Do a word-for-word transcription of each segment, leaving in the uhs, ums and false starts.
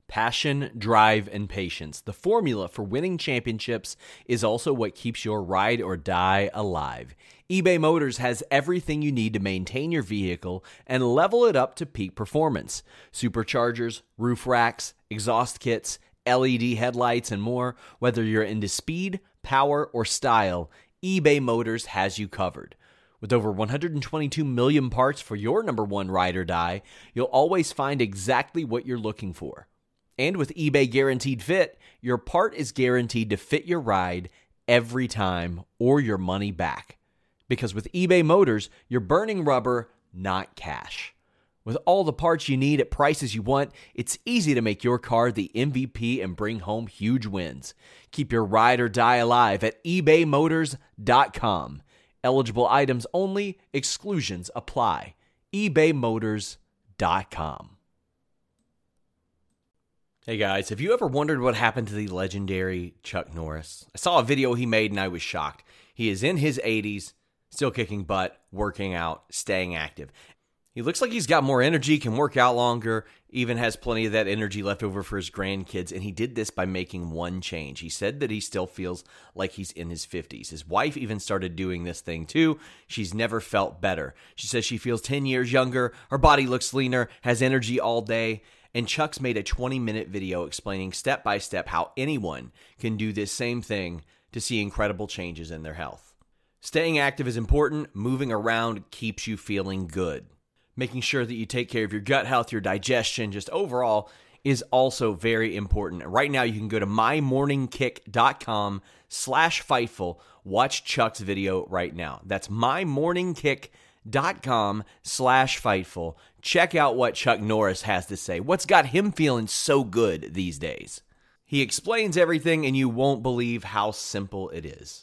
Passion, drive, and patience. The formula for winning championships is also what keeps your ride or die alive. eBay Motors has everything you need to maintain your vehicle and level it up to peak performance. Superchargers, roof racks, exhaust kits, L E D headlights, and more. Whether you're into speed, power, or style, eBay Motors has you covered. With over one hundred twenty-two million parts for your number one ride or die, you'll always find exactly what you're looking for. And with eBay Guaranteed Fit, your part is guaranteed to fit your ride every time or your money back. Because with eBay Motors, you're burning rubber, not cash. With all the parts you need at prices you want, it's easy to make your car the M V P and bring home huge wins. Keep your ride or die alive at ebay motors dot com. Eligible items only, exclusions apply. ebay motors dot com. Hey guys, have you ever wondered what happened to the legendary Chuck Norris? I saw a video he made and I was shocked. He is in his eighties, still kicking butt, working out, staying active. He looks like he's got more energy, can work out longer, even has plenty of that energy left over for his grandkids, and he did this by making one change. He said that he still feels like he's in his fifties. His wife even started doing this thing too. She's never felt better. She says she feels ten years younger, her body looks leaner, has energy all day. And Chuck's made a twenty-minute video explaining step by step how anyone can do this same thing to see incredible changes in their health. Staying active is important. Moving around keeps you feeling good. Making sure that you take care of your gut health, your digestion, just overall is also very important. Right now, you can go to mymorningkick.com slash Fightful. Watch Chuck's video right now. That's mymorningkick.com slash Fightful. Check out what Chuck Norris has to say. What's got him feeling so good these days? He explains everything, and you won't believe how simple it is.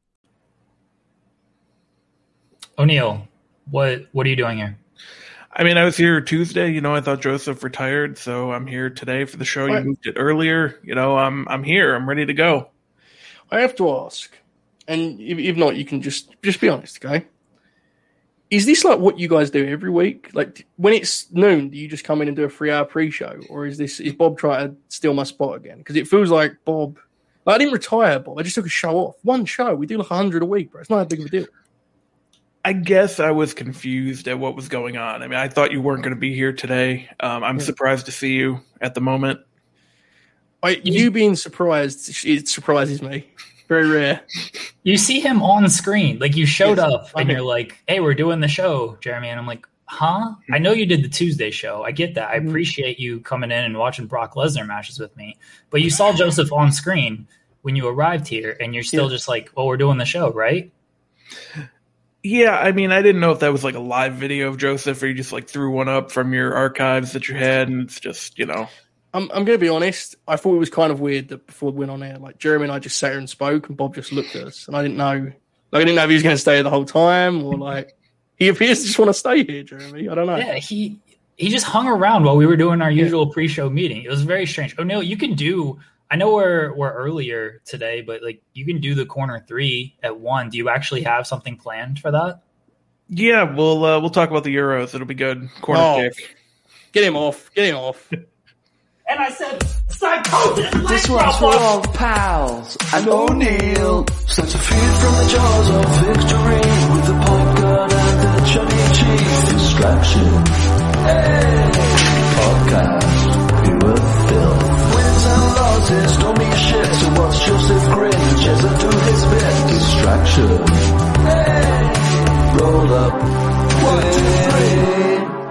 O'Neal, what what are you doing here? I mean, I was here Tuesday. You know, I thought Joseph retired, so I'm here today for the show. You moved it earlier. You know, I'm I'm here. I'm ready to go. I have to ask, and if, if not, you can just just be honest, okay? Is this like what you guys do every week? Like when it's noon, do you just come in and do a three-hour pre-show, or is this is Bob trying to steal my spot again? Because it feels like Bob. Like, I didn't retire, Bob. I just took a show off. One show. We do like a hundred a week, bro. It's not that big of a deal. I guess I was confused at what was going on. I mean, I thought you weren't going to be here today. Um, I'm yeah. surprised to see you at the moment. I, you being surprised, it surprises me. Very rare. You see him on screen. Like, you showed yes, up and you're like, hey, we're doing the show, Jeremy. And I'm like, huh? I know you did the Tuesday show. I get that. I appreciate you coming in and watching Brock Lesnar matches with me. But you saw Joseph on screen when you arrived here, and you're still yeah. just like, oh, we're doing the show, right? Yeah, I mean, I didn't know if that was like a live video of Joseph, or you just like threw one up from your archives that you had, and it's just, you know. I'm I'm going to be honest. I thought it was kind of weird that before we went on air, like Jeremy and I just sat here and spoke, and Bob just looked at us, and I didn't know, like I didn't know if he was going to stay the whole time, or like he appears to just want to stay here, Jeremy. I don't know. Yeah, he he just hung around while we were doing our usual yeah. pre-show meeting. It was very strange. O'Neal, you can do. I know we're we're earlier today, but like you can do the corner three at one. Do you actually have something planned for that? Yeah, we'll uh, we'll talk about the Euros. It'll be good. Corner oh, kick. Get him off. Get him off. And I said, psychosis! This one's for all pals and O'Neal. Such a feed from the jaws of victory with the pop gun and the chubby cheese. Distraction. Hey! Podcast. Pure filth. Wins and losses don't mean shit. So what's Joseph Grin? Jezza do his bit. Distraction. Hey! Roll up. One, two, three.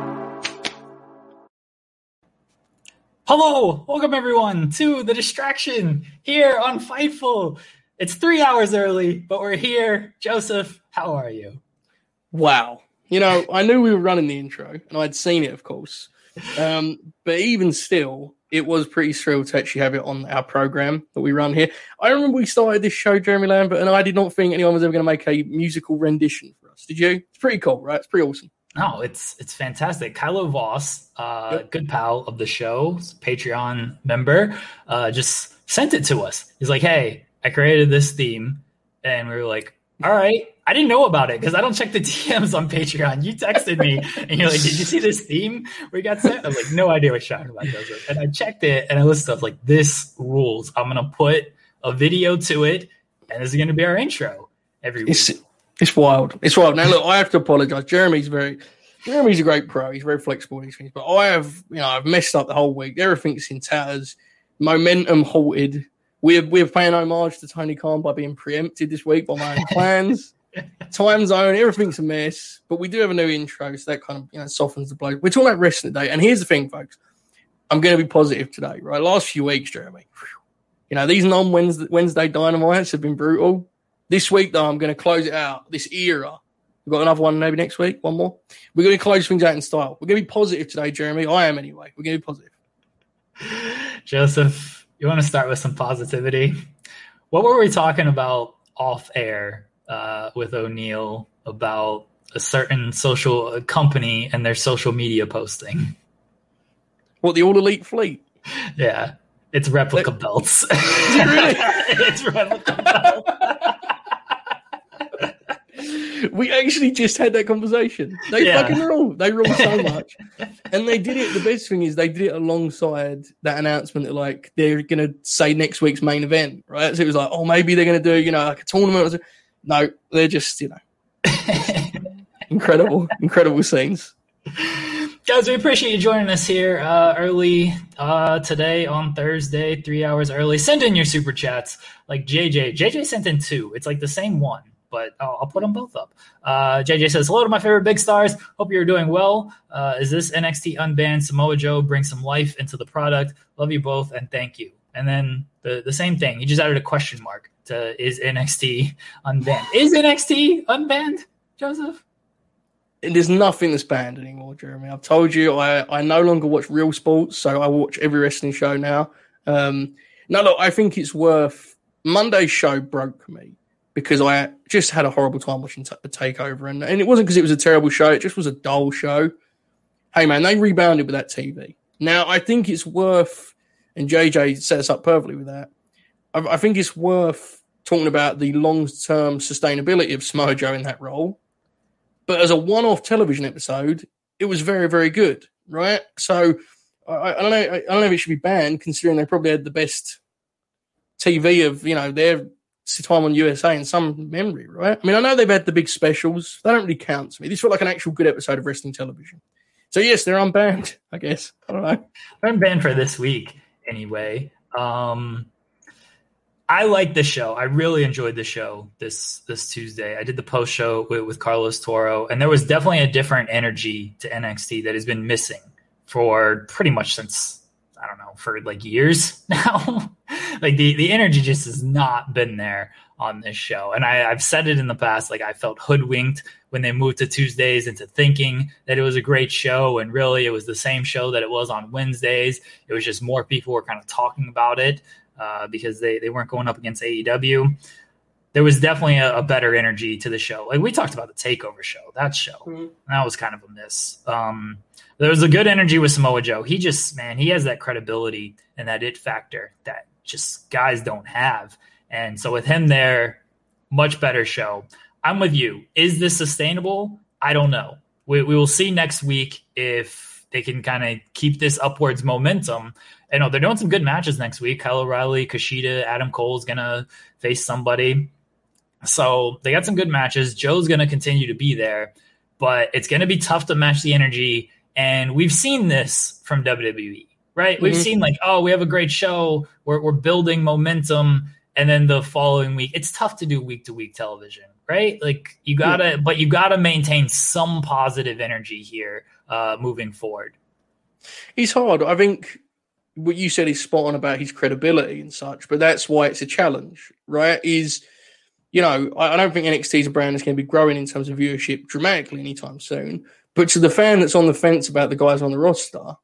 Hello, welcome everyone to The Distraction here on Fightful. It's three hours early, but we're here. Joseph, how are you? Wow. You know, I knew we were running the intro, and I'd seen it, of course. Um, but even still, it was pretty surreal to actually have it on our program that we run here. I remember we started this show, Jeremy Lambert, and I did not think anyone was ever going to make a musical rendition for us. Did you? It's pretty cool, right? It's pretty awesome. No, it's it's fantastic. Kylo Voss, uh, yep. good pal of the show, Patreon member, uh, just sent it to us. He's like, hey, I created this theme. And we were like, all right. I didn't know about it because I don't check the D Ms on Patreon. You texted me and you're like, did you see this theme we got sent? I was like, no idea what you're talking about, Joseph. And I checked it and I listened to stuff like, this rules. I'm going to put a video to it and this is going to be our intro every week. It's, it's wild. It's wild. Now, look, I have to apologize. Jeremy's very, Jeremy's a great pro. He's very flexible in these things. But I have, you know, I've messed up the whole week. Everything's in tatters. Momentum halted. We're, we're paying homage to Tony Khan by being preempted this week by my own plans. Time zone, everything's a mess, but we do have a new intro, so that kind of, you know, softens the blow. We're talking about wrestling today, and here's the thing, folks. I'm going to be positive today, right? Last few weeks, Jeremy, you know, these non-Wednesday Wednesday Dynamites have been brutal. This week, though, I'm going to close it out. This era, we've got another one maybe next week, one more. We're going to close things out in style. We're going to be positive today, Jeremy. I am anyway. We're going to be positive. Joseph, you want to start with some positivity? What were we talking about off air? Uh, with O'Neill about a certain social company and their social media posting. What, the All Elite Fleet? Yeah, it's replica that, belts. Is it really? It's replica belts. We actually just had that conversation. They yeah. fucking rule. They rule so much. And they did it, the best thing is they did it alongside that announcement that, like, they're going to say next week's main event, right? So it was like, oh, maybe they're going to do, you know, like a tournament. No, they're just, you know, incredible, incredible scenes. Guys, we appreciate you joining us here uh, early uh, today on Thursday, three hours early. Send in your super chats like J J. J J sent in two. It's like the same one, but I'll, I'll put them both up. Uh, J J says, hello to my favorite big stars. Hope you're doing well. Uh, is this N X T unbanned? Samoa Joe brings some life into the product. Love you both and thank you. And then the, the same thing. He just added a question mark to is N X T unbanned. Is N X T unbanned, Joseph? And there's nothing that's banned anymore, Jeremy. I've told you I, I no longer watch real sports, so I watch every wrestling show now. Um, no, look, I think it's worth... Monday's show broke me because I just had a horrible time watching t- the Takeover. And, and it wasn't because it was a terrible show. It just was a dull show. Hey, man, they rebounded with that T V. Now, I think it's worth... And J J set us up perfectly with that. I, I think it's worth talking about the long-term sustainability of Samoa Joe in that role. But as a one-off television episode, it was very, very good, right? So I, I don't know. I, I don't know if it should be banned, considering they probably had the best T V of, you know, their time on U S A in some memory, right? I mean, I know they've had the big specials. They don't really count to me. This felt like an actual good episode of wrestling television. So yes, they're unbanned, I guess. I don't know. They're unbanned for this week. Anyway, um, I like the show. I really enjoyed the show this this Tuesday. I did the post show with, with Carlos Toro, and there was definitely a different energy to N X T that has been missing for pretty much since, I don't know, for like years now. Like the, the energy just has not been there on this show. And I, I've said it in the past, like I felt hoodwinked when they moved to Tuesdays into thinking that it was a great show. And really it was the same show that it was on Wednesdays. It was just more people were kind of talking about it uh, because they, they weren't going up against A E W. There was definitely a, a better energy to the show. Like we talked about the Takeover show, that show. Mm-hmm. That was kind of a miss. Um, there was a good energy with Samoa Joe. He just, man, he has that credibility and that it factor that just guys don't have. And so with him there, much better show. I'm with you. Is this sustainable? I don't know. We, we will see next week if they can kind of keep this upwards momentum. I know they're doing some good matches next week. Kyle O'Reilly, Kushida, Adam Cole is going to face somebody. So they got some good matches. Joe's going to continue to be there, but it's going to be tough to match the energy. And we've seen this from W W E, right? Mm-hmm. We've seen like, oh, we have a great show. We're, we're building momentum. And then the following week, it's tough to do week to week television, right? Like you gotta, yeah. but you gotta maintain some positive energy here uh, moving forward. It's hard. I think what you said is spot on about his credibility and such, but that's why it's a challenge, right? Is, you know, I, I don't think N X T is a brand that's going to be growing in terms of viewership dramatically anytime soon. But to the fan that's on the fence about the guys on the roster,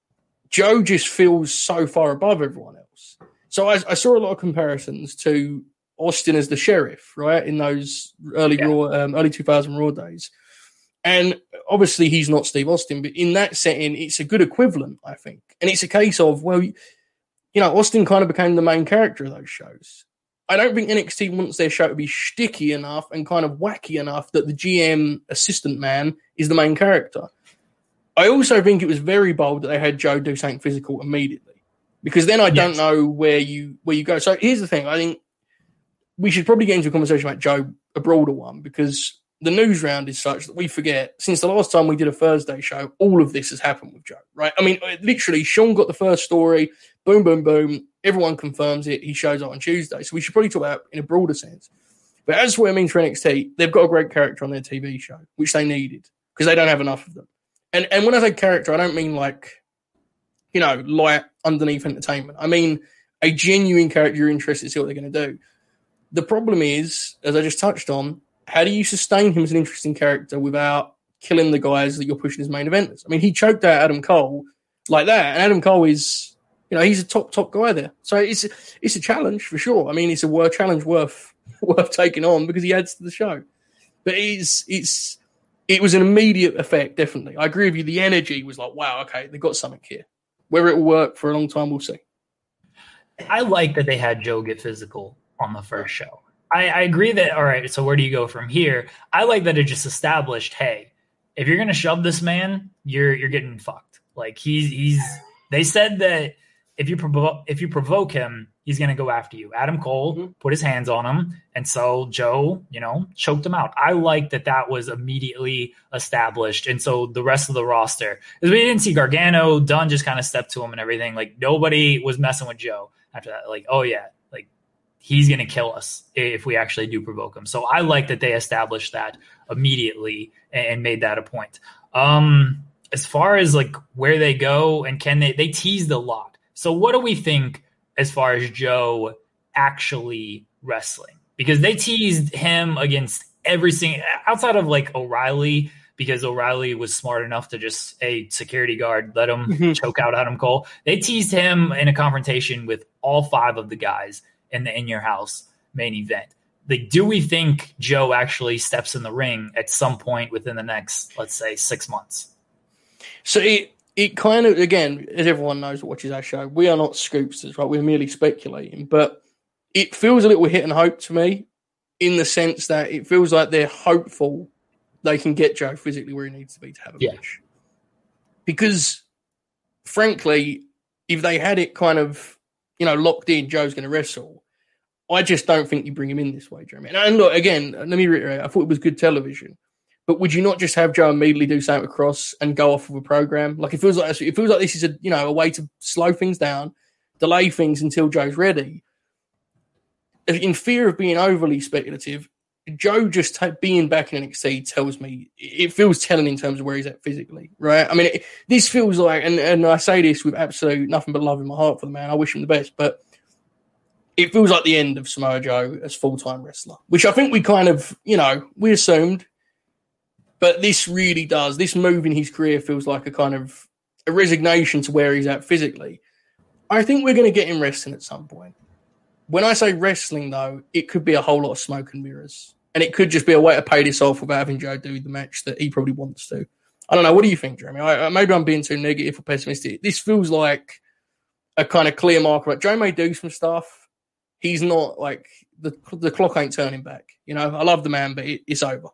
Joe just feels so far above everyone else. So I, I saw a lot of comparisons to Austin as the sheriff, right, in those early yeah. Raw, um, early two thousand Raw days. And obviously he's not Steve Austin, but in that setting, it's a good equivalent, I think. And it's a case of, well, you know, Austin kind of became the main character of those shows. I don't think N X T wants their show to be shticky enough and kind of wacky enough that the G M assistant man is the main character. I also think it was very bold that they had Joe do something physical immediately, because then I yes. don't know where you where you go. So here's the thing. I think we should probably get into a conversation about Joe, a broader one, because the news round is such that we forget, since the last time we did a Thursday show, all of this has happened with Joe, right? I mean, literally, Sean got the first story, boom, boom, boom. Everyone confirms it. He shows up on Tuesday. So we should probably talk about it in a broader sense. But as for what it means for N X T, they've got a great character on their T V show, which they needed, because they don't have enough of them. And and when I say character, I don't mean like, you know, light underneath entertainment. I mean a genuine character you're interested to see what they're going to do. The problem is, as I just touched on, how do you sustain him as an interesting character without killing the guys that you're pushing as main eventers? I mean, he choked out Adam Cole like that, and Adam Cole is, you know, he's a top, top guy there. So it's it's a challenge for sure. I mean, it's a word challenge worth worth taking on because he adds to the show. But it's it's it was an immediate effect, definitely. I agree with you. The energy was like, wow, okay, they've got something here. Whether it will work for a long time, we'll see. I like that they had Joe get physical on the first show. I, I agree that, all right, so where do you go from here? I like that it just established, hey, if you're going to shove this man, you're you're getting fucked. Like, he's, he's they said that if you, provo- if you provoke him, he's going to go after you. Adam Cole mm-hmm. put his hands on him, and so Joe, you know, choked him out. I like that that was immediately established, and so the rest of the roster, because we didn't see Gargano, Dunn just kind of stepped to him and everything. Like, nobody was messing with Joe after that. Like, oh, yeah, like, he's going to kill us if we actually do provoke him. So I like that they established that immediately and made that a point. Um, as far as like where they go and can they, they teased a lot. So what do we think as far as Joe actually wrestling? Because they teased him against every single, outside of like O'Reilly, because O'Reilly was smart enough to just a security guard, let him mm-hmm. choke out Adam Cole. They teased him in a confrontation with all five of the guys in the In Your House main event. Like, do we think Joe actually steps in the ring at some point within the next, let's say, six months? So it it kind of, again, as everyone knows that watches our show, we are not scoopsters, right? We're merely speculating. But it feels a little hit and hope to me, in the sense that it feels like they're hopeful they can get Joe physically where he needs to be to have a yeah. match. Because, frankly, if they had it kind of, you know, locked in, Joe's going to wrestle, I just don't think you bring him in this way, Jeremy. And, and look, again, let me reiterate, I thought it was good television. But would you not just have Joe immediately do something across and go off of a program? Like, it feels like it feels like this is a, you know, a way to slow things down, delay things until Joe's ready. In fear of being overly speculative, Joe just t- being back in N X T tells me, it feels telling in terms of where he's at physically, right? I mean, it, this feels like, and, and I say this with absolute nothing but love in my heart for the man. I wish him the best, but it feels like the end of Samoa Joe as full-time wrestler, which I think we kind of, you know, we assumed. But this really does. This move in his career feels like a kind of a resignation to where he's at physically. I think we're going to get him wrestling at some point. When I say wrestling, though, it could be a whole lot of smoke and mirrors. And it could just be a way to pay this off without having Joe do the match that he probably wants to. I don't know. What do you think, Jeremy? I, maybe I'm being too negative or pessimistic. This feels like a kind of clear marker. Like, Joe may do some stuff. He's not like the the clock ain't turning back. You know, I love the man, but it, it's over.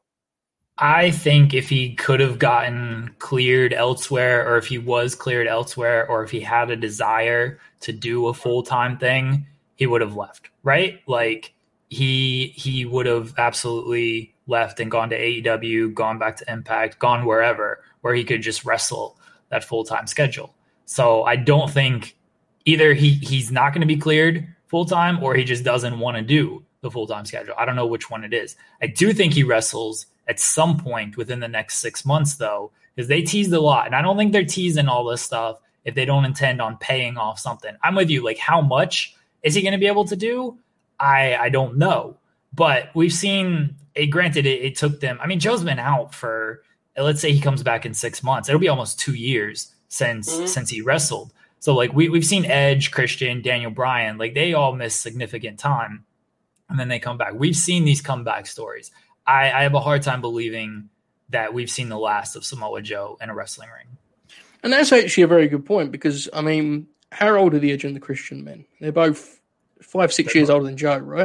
I think if he could have gotten cleared elsewhere, or if he was cleared elsewhere, or if he had a desire to do a full-time thing, he would have left, right? Like, he he would have absolutely left and gone to A E W, gone back to Impact, gone wherever, where he could just wrestle that full-time schedule. So I don't think either he he's not going to be cleared full-time, or he just doesn't want to do the full-time schedule. I don't know which one it is. I do think he wrestles at some point within the next six months, though, because they teased a lot. And I don't think they're teasing all this stuff if they don't intend on paying off something. I'm with you. Like, how much is he going to be able to do? I I don't know. But we've seen, it, granted, it, it took them. I mean, Joe's been out for, let's say he comes back in six months. It'll be almost two years since mm-hmm. since he wrestled. So, like, we, we've seen Edge, Christian, Daniel Bryan. Like, they all miss significant time, and then they come back. We've seen these comeback stories. I, I have a hard time believing that we've seen the last of Samoa Joe in a wrestling ring. And that's actually a very good point, because, I mean, how old are the Edge and the Christian men? They're both five, six They're years both. older than Joe, right?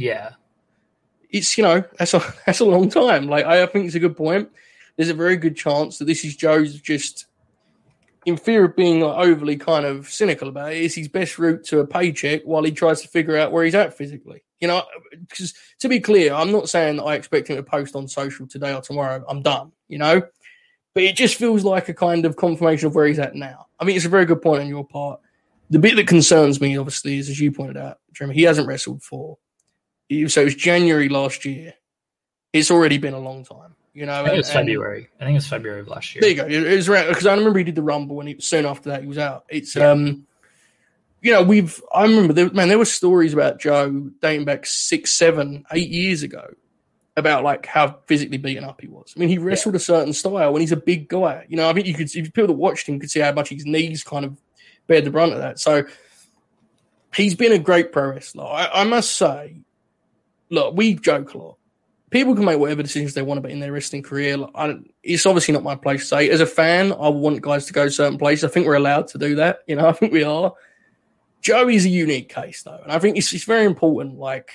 Yeah. It's, you know, that's a, that's a long time. Like, I think it's a good point. There's a very good chance that this is Joe's just, in fear of being like, overly kind of cynical about it, is his best route to a paycheck while he tries to figure out where he's at physically. You know, because to be clear, I'm not saying that I expect him to post on social today or tomorrow. I'm done, you know? But it just feels like a kind of confirmation of where he's at now. I mean, it's a very good point on your part. The bit that concerns me, obviously, is, as you pointed out, Jeremy, he hasn't wrestled for. So it was January last year. It's already been a long time. You know, I think it was and, February. I think it was February of last year. There you go. It was around, because I remember he did the Rumble, and he, soon after that he was out. It's yeah. um, you know, we've. I remember, there, man, there were stories about Joe dating back six, seven, eight years ago about like how physically beaten up he was. I mean, he wrestled yeah. a certain style, and he's a big guy. You know, I think you could, if people that watched him could see how much his knees kind of bear the brunt of that. So he's been a great pro wrestler. I, I must say, look, we joke a lot. People can make whatever decisions they want about in their wrestling career. Like, I don't, it's obviously not my place to say. As a fan, I want guys to go certain places. I think we're allowed to do that. You know, I think we are. Joe is a unique case, though. And I think it's, it's very important. Like,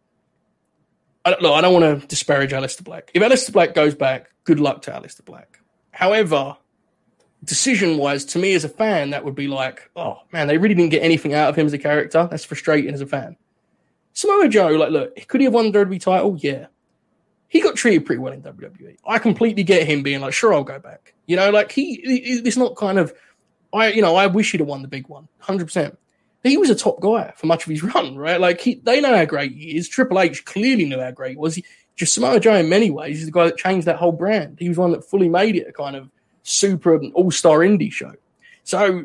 I don't, look, I don't want to disparage Aleister Black. If Aleister Black goes back, good luck to Aleister Black. However, decision-wise, to me as a fan, that would be like, oh, man, they really didn't get anything out of him as a character. That's frustrating as a fan. Samoa Joe, like, look, could he have won the W W E title? Yeah. He got treated pretty well in W W E. I completely get him being like, sure, I'll go back. You know, like he, it's not kind of, I, you know, I wish he'd have won the big one, one hundred percent. He was a top guy for much of his run, right? Like he, they know how great he is. Triple H clearly knew how great he was. He, just Samoa Joe in many ways is the guy that changed that whole brand. He was one that fully made it a kind of super all-star indie show. So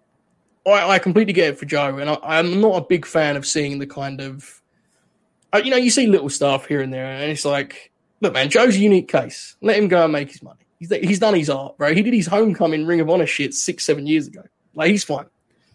I, I completely get it for Joe. And I, I'm not a big fan of seeing the kind of, you know, you see little stuff here and there and it's like, look, man, Joe's a unique case. Let him go and make his money. He's he's done his art, bro. He did his homecoming Ring of Honor shit six, seven years ago. Like, he's fine.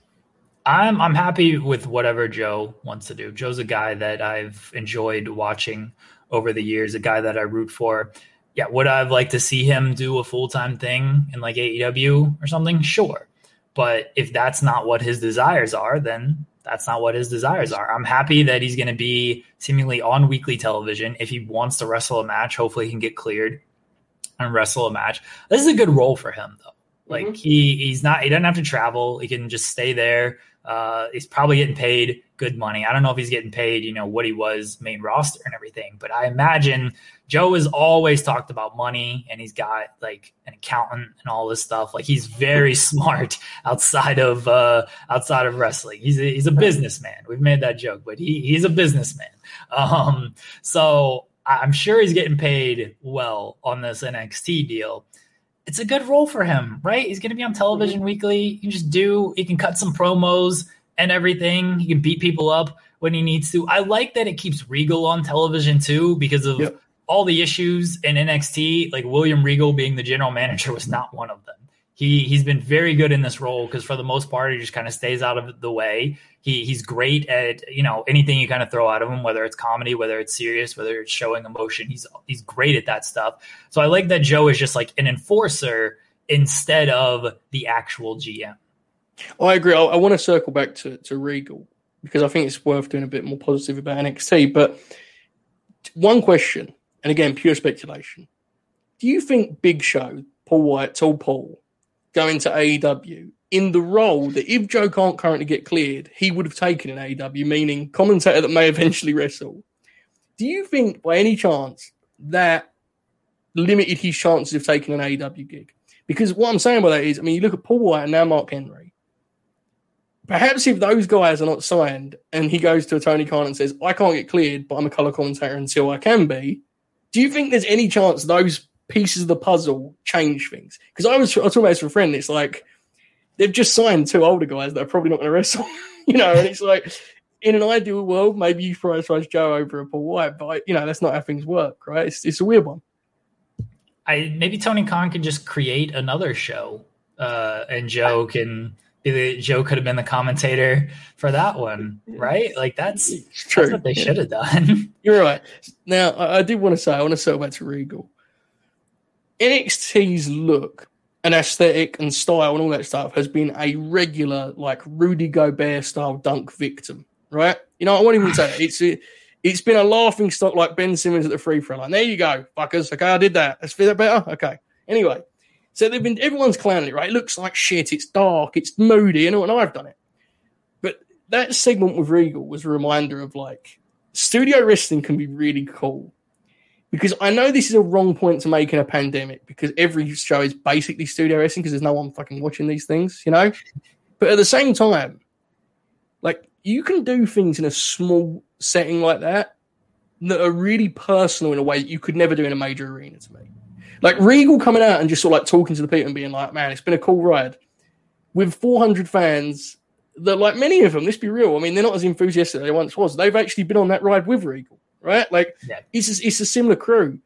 I'm I'm happy with whatever Joe wants to do. Joe's a guy that I've enjoyed watching over the years, a guy that I root for. Yeah, would I have liked to see him do a full-time thing in like A E W or something? Sure. But if that's not what his desires are, then that's not what his desires are. I'm happy that he's going to be seemingly on weekly television. If he wants to wrestle a match, hopefully he can get cleared and wrestle a match. This is a good role for him, though. Like mm-hmm. he he's not he doesn't have to travel. He can just stay there. Uh, he's probably getting paid good money. I don't know if he's getting paid, you know, what he was main roster and everything, but I imagine Joe has always talked about money and he's got like an accountant and all this stuff. Like he's very smart outside of, uh, outside of wrestling. He's a, he's a businessman. We've made that joke, but he, he's a businessman. Um, so I'm sure he's getting paid well on this N X T deal. It's a good role for him, right? He's going to be on television weekly. He can just do, he can cut some promos and everything. He can beat people up when he needs to. I like that it keeps Regal on television too, because of yep. all the issues in N X T. Like William Regal being the general manager was not one of them. He, he's been very good in this role because for the most part, he just kind of stays out of the way. He He's great at, you know, anything you kind of throw out of him, whether it's comedy, whether it's serious, whether it's showing emotion. He's he's great at that stuff. So I like that Joe is just like an enforcer instead of the actual G M. I agree. I, I want to circle back to, to Regal because I think it's worth doing a bit more positive about N X T. But one question, and again, pure speculation. Do you think Big Show, Paul White, Tall Paul, going to A E W in the role that if Joe can't currently get cleared, he would have taken in A E W, meaning commentator that may eventually wrestle. Do you think by any chance that limited his chances of taking an A E W gig? Because what I'm saying by that is, I mean, you look at Paul White and now Mark Henry. Perhaps if those guys are not signed and he goes to Tony Khan and says, I can't get cleared, but I'm a color commentator until I can be, do you think there's any chance those pieces of the puzzle change things? Because I was, I was talking about this with a friend. It's like they've just signed two older guys that are probably not going to wrestle, you know. And it's like in an ideal world, maybe you prioritize Joe over a Paul White, but you know that's not how things work, right? It's, it's a weird one. I maybe Tony Khan can just create another show, uh, and Joe can be the Joe could have been the commentator for that one, right? Like that's, true. That's what they yeah. should have done. You're right. Now I, I did want to say I want to circle back to Regal. N X T's look and aesthetic and style and all that stuff has been a regular, like Rudy Gobert style dunk victim, right? You know, I won't even say that. It's a, It's been a laughing stock like Ben Simmons at the free throw line. There you go, fuckers. Okay, I did that. Let's feel that better. Okay. Anyway, so they've been everyone's clowning it, right? It looks like shit. It's dark. It's moody. You know, and I've done it. But that segment with Regal was a reminder of like studio wrestling can be really cool. Because I know this is a wrong point to make in a pandemic because every show is basically studio wrestling because there's no one fucking watching these things, you know? But at the same time, like, you can do things in a small setting like that that are really personal in a way that you could never do in a major arena to me. Like, Regal coming out and just sort of like talking to the people and being like, man, it's been a cool ride. With four hundred fans that, like, many of them, let's be real, I mean, they're not as enthusiastic as they once was. They've actually been on that ride with Regal. Right? Like, yeah. it's, a, it's a similar crew.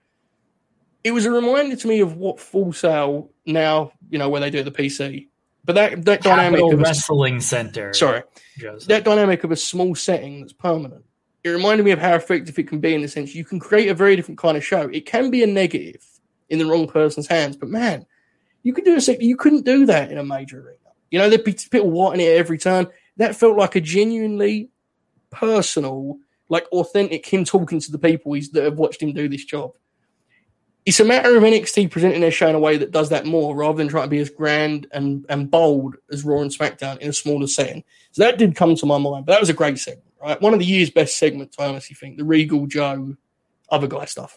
It was a reminder to me of what Full Sail now, you know, where they do it at the P C. But that, that dynamic of a wrestling center. Sorry. Joseph. That dynamic of a small setting that's permanent. It reminded me of how effective it can be in the sense you can create a very different kind of show. It can be a negative in the wrong person's hands, but man, you could do a segment. You couldn't do that in a major arena. You know, there'd be people wanting it at every turn. That felt like a genuinely personal, like authentic him talking to the people he's, that have watched him do this job. It's a matter of N X T presenting their show in a way that does that more rather than trying to be as grand and, and bold as Raw and SmackDown in a smaller setting. So that did come to my mind, but that was a great segment, right? One of the year's best segments, I honestly think, the Regal Joe, other guy stuff.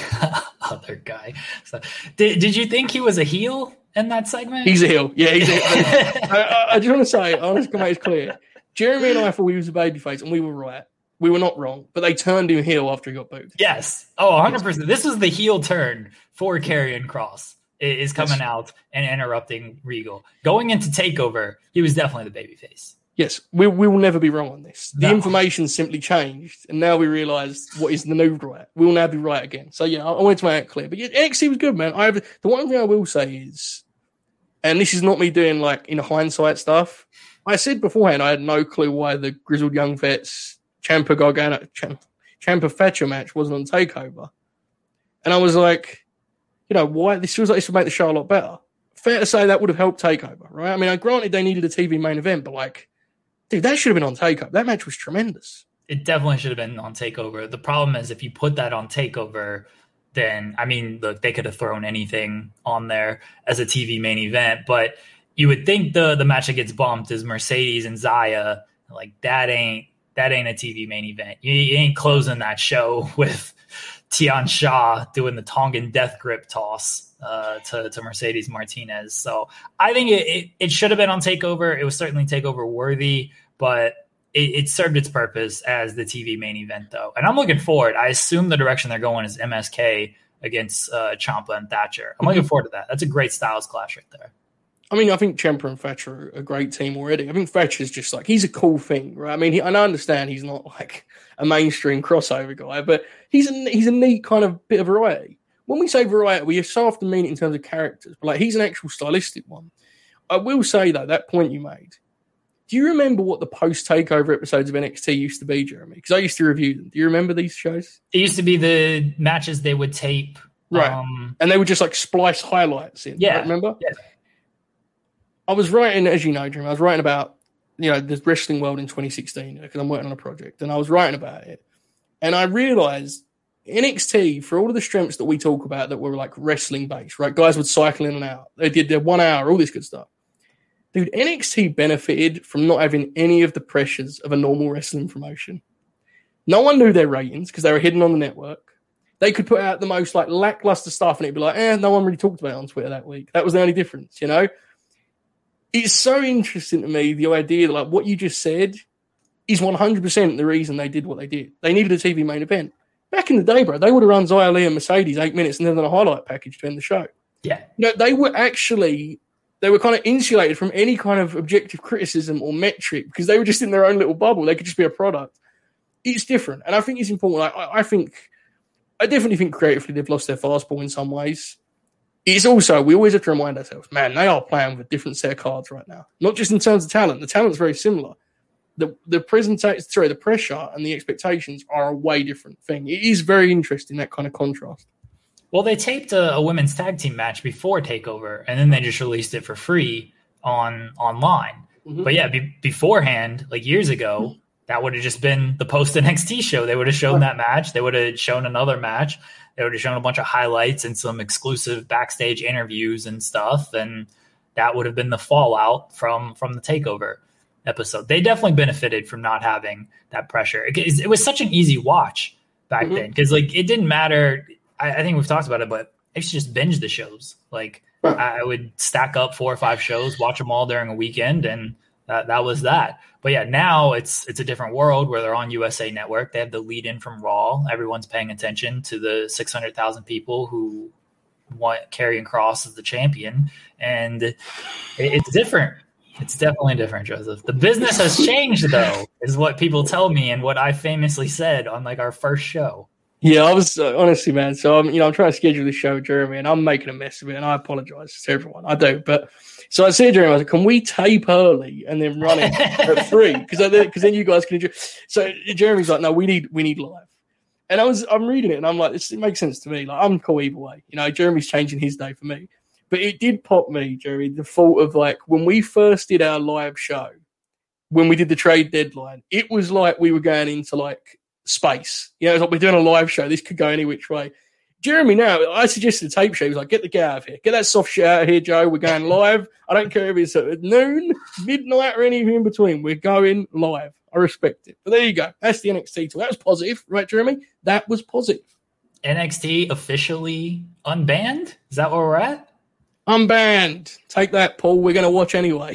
Other guy. So, did, did you think he was a heel in that segment? He's a heel. Yeah, he's a heel. I, I, I just want to say, I want to make it clear. Jeremy and I thought he was a babyface, and we were right. We were not wrong, but they turned him heel after he got booed. Yes. Oh, one hundred percent. This was the heel turn for Karrion Kross is coming yes. out and interrupting Regal. Going into TakeOver, he was definitely the babyface. Yes, we, we will never be wrong on this. The no. information simply changed, and now we realise what is the new right. We will now be right again. So, yeah, I, I wanted to make it clear. But yeah, N X T was good, man. I have, the one thing I will say is, and this is not me doing, like, in hindsight stuff, I said beforehand I had no clue why the Grizzled Young Vets Ciampa Gargano, Ciampa Thatcher match wasn't on TakeOver. And I was like, you know, why? This feels like this would make the show a lot better. Fair to say that would have helped TakeOver, right? I mean, granted they needed a T V main event, but like, dude, that should have been on TakeOver. That match was tremendous. It definitely should have been on TakeOver. The problem is if you put that on TakeOver, then, I mean, look, they could have thrown anything on there as a T V main event, but you would think the, the match that gets bumped is Mercedes and Zaya. Like, that ain't, That ain't a T V main event. You, you ain't closing that show with Tian Sha doing the Tongan death grip toss uh, to, to Mercedes Martinez. So I think it, it, it should have been on TakeOver. It was certainly TakeOver worthy, but it, it served its purpose as the T V main event, though. And I'm looking forward. I assume the direction they're going is M S K against uh, Ciampa and Thatcher. I'm looking forward to that. That's a great styles clash right there. I mean, I think Ciampa and Thatcher are a great team already. I think Thatcher's just like, he's a cool thing, right? I mean, he, and I understand he's not like a mainstream crossover guy, but he's a, he's a neat kind of bit of variety. When we say variety, we so often mean it in terms of characters, but like he's an actual stylistic one. I will say, though, that point you made, do you remember what the post-takeover episodes of N X T used to be, Jeremy? Because I used to review them. Do you remember these shows? It used to be the matches they would tape. Right. Um, and they would just like splice highlights in. Yeah. Right, remember? Yeah. I was writing, as you know, Jeremy, I was writing about, you know, the wrestling world in twenty sixteen because I'm working on a project, and I was writing about it. And I realized N X T, for all of the strengths that we talk about that were like wrestling based, right? Guys would cycle in and out. They did their one hour, all this good stuff. Dude, N X T benefited from not having any of the pressures of a normal wrestling promotion. No one knew their ratings because they were hidden on the network. They could put out the most like lackluster stuff and it'd be like, eh, no one really talked about it on Twitter that week. That was the only difference, you know? It's so interesting to me, the idea that like what you just said is one hundred percent the reason they did what they did. They needed a T V main event. Back in the day, bro, they would have run Xia Li and Mercedes eight minutes and then done a highlight package to end the show. Yeah. You know, they were actually, they were kind of insulated from any kind of objective criticism or metric because they were just in their own little bubble. They could just be a product. It's different. And I think it's important. Like, I, I think, I definitely think creatively they've lost their fastball in some ways. It's also, we always have to remind ourselves, man, they are playing with a different set of cards right now. Not just in terms of talent. The talent's very similar. The the presentation, sorry, the pressure and the expectations are a way different thing. It is very interesting, that kind of contrast. Well, they taped a, a women's tag team match before TakeOver, and then they just released it for free on online. Mm-hmm. But yeah, be, beforehand, like years ago, mm-hmm. that would have just been the post N X T show. They would have shown that match. They would have shown another match. They would have shown a bunch of highlights and some exclusive backstage interviews and stuff. And that would have been the fallout from, from the TakeOver episode. They definitely benefited from not having that pressure. It, it was such an easy watch back mm-hmm. then. Because like it didn't matter. I, I think we've talked about it, but I used to just binge the shows. Like Right. I would stack up four or five shows, watch them all during a weekend, and that, that was that. But yeah, now it's it's a different world where they're on U S A Network. They have the lead in from Raw. Everyone's paying attention to the six hundred thousand people who want Karrion Kross as the champion, and it, it's different. It's definitely different, Joseph. The business has changed, though, is what people tell me, and what I famously said on like our first show. Yeah, I was uh, honestly, man. So I'm, you know, I'm trying to schedule this show, Jeremy, and I'm making a mess of it, and I apologize to everyone. I do, but so I said, Jeremy, I was like, can we tape early and then run it at three? Because because then you guys can enjoy. So Jeremy's like, no, we need we need live. And I was I'm reading it, and I'm like, this, it makes sense to me. Like I'm cool either way. You know, Jeremy's changing his day for me, but it did pop me, Jeremy, the thought of like when we first did our live show, when we did the trade deadline, it was like we were going into like space. You know, it's like we're doing a live show. This could go any which way. Jeremy, now, I suggested a tape show. He was like, get the guy out of here. Get that soft shit out of here, Joe. We're going live. I don't care if it's at noon, midnight, or anything in between. We're going live. I respect it. But there you go. That's the N X T talk. That was positive, right, Jeremy? That was positive. N X T officially unbanned? Is that where we're at? Unbanned. Take that, Paul. We're going to watch anyway.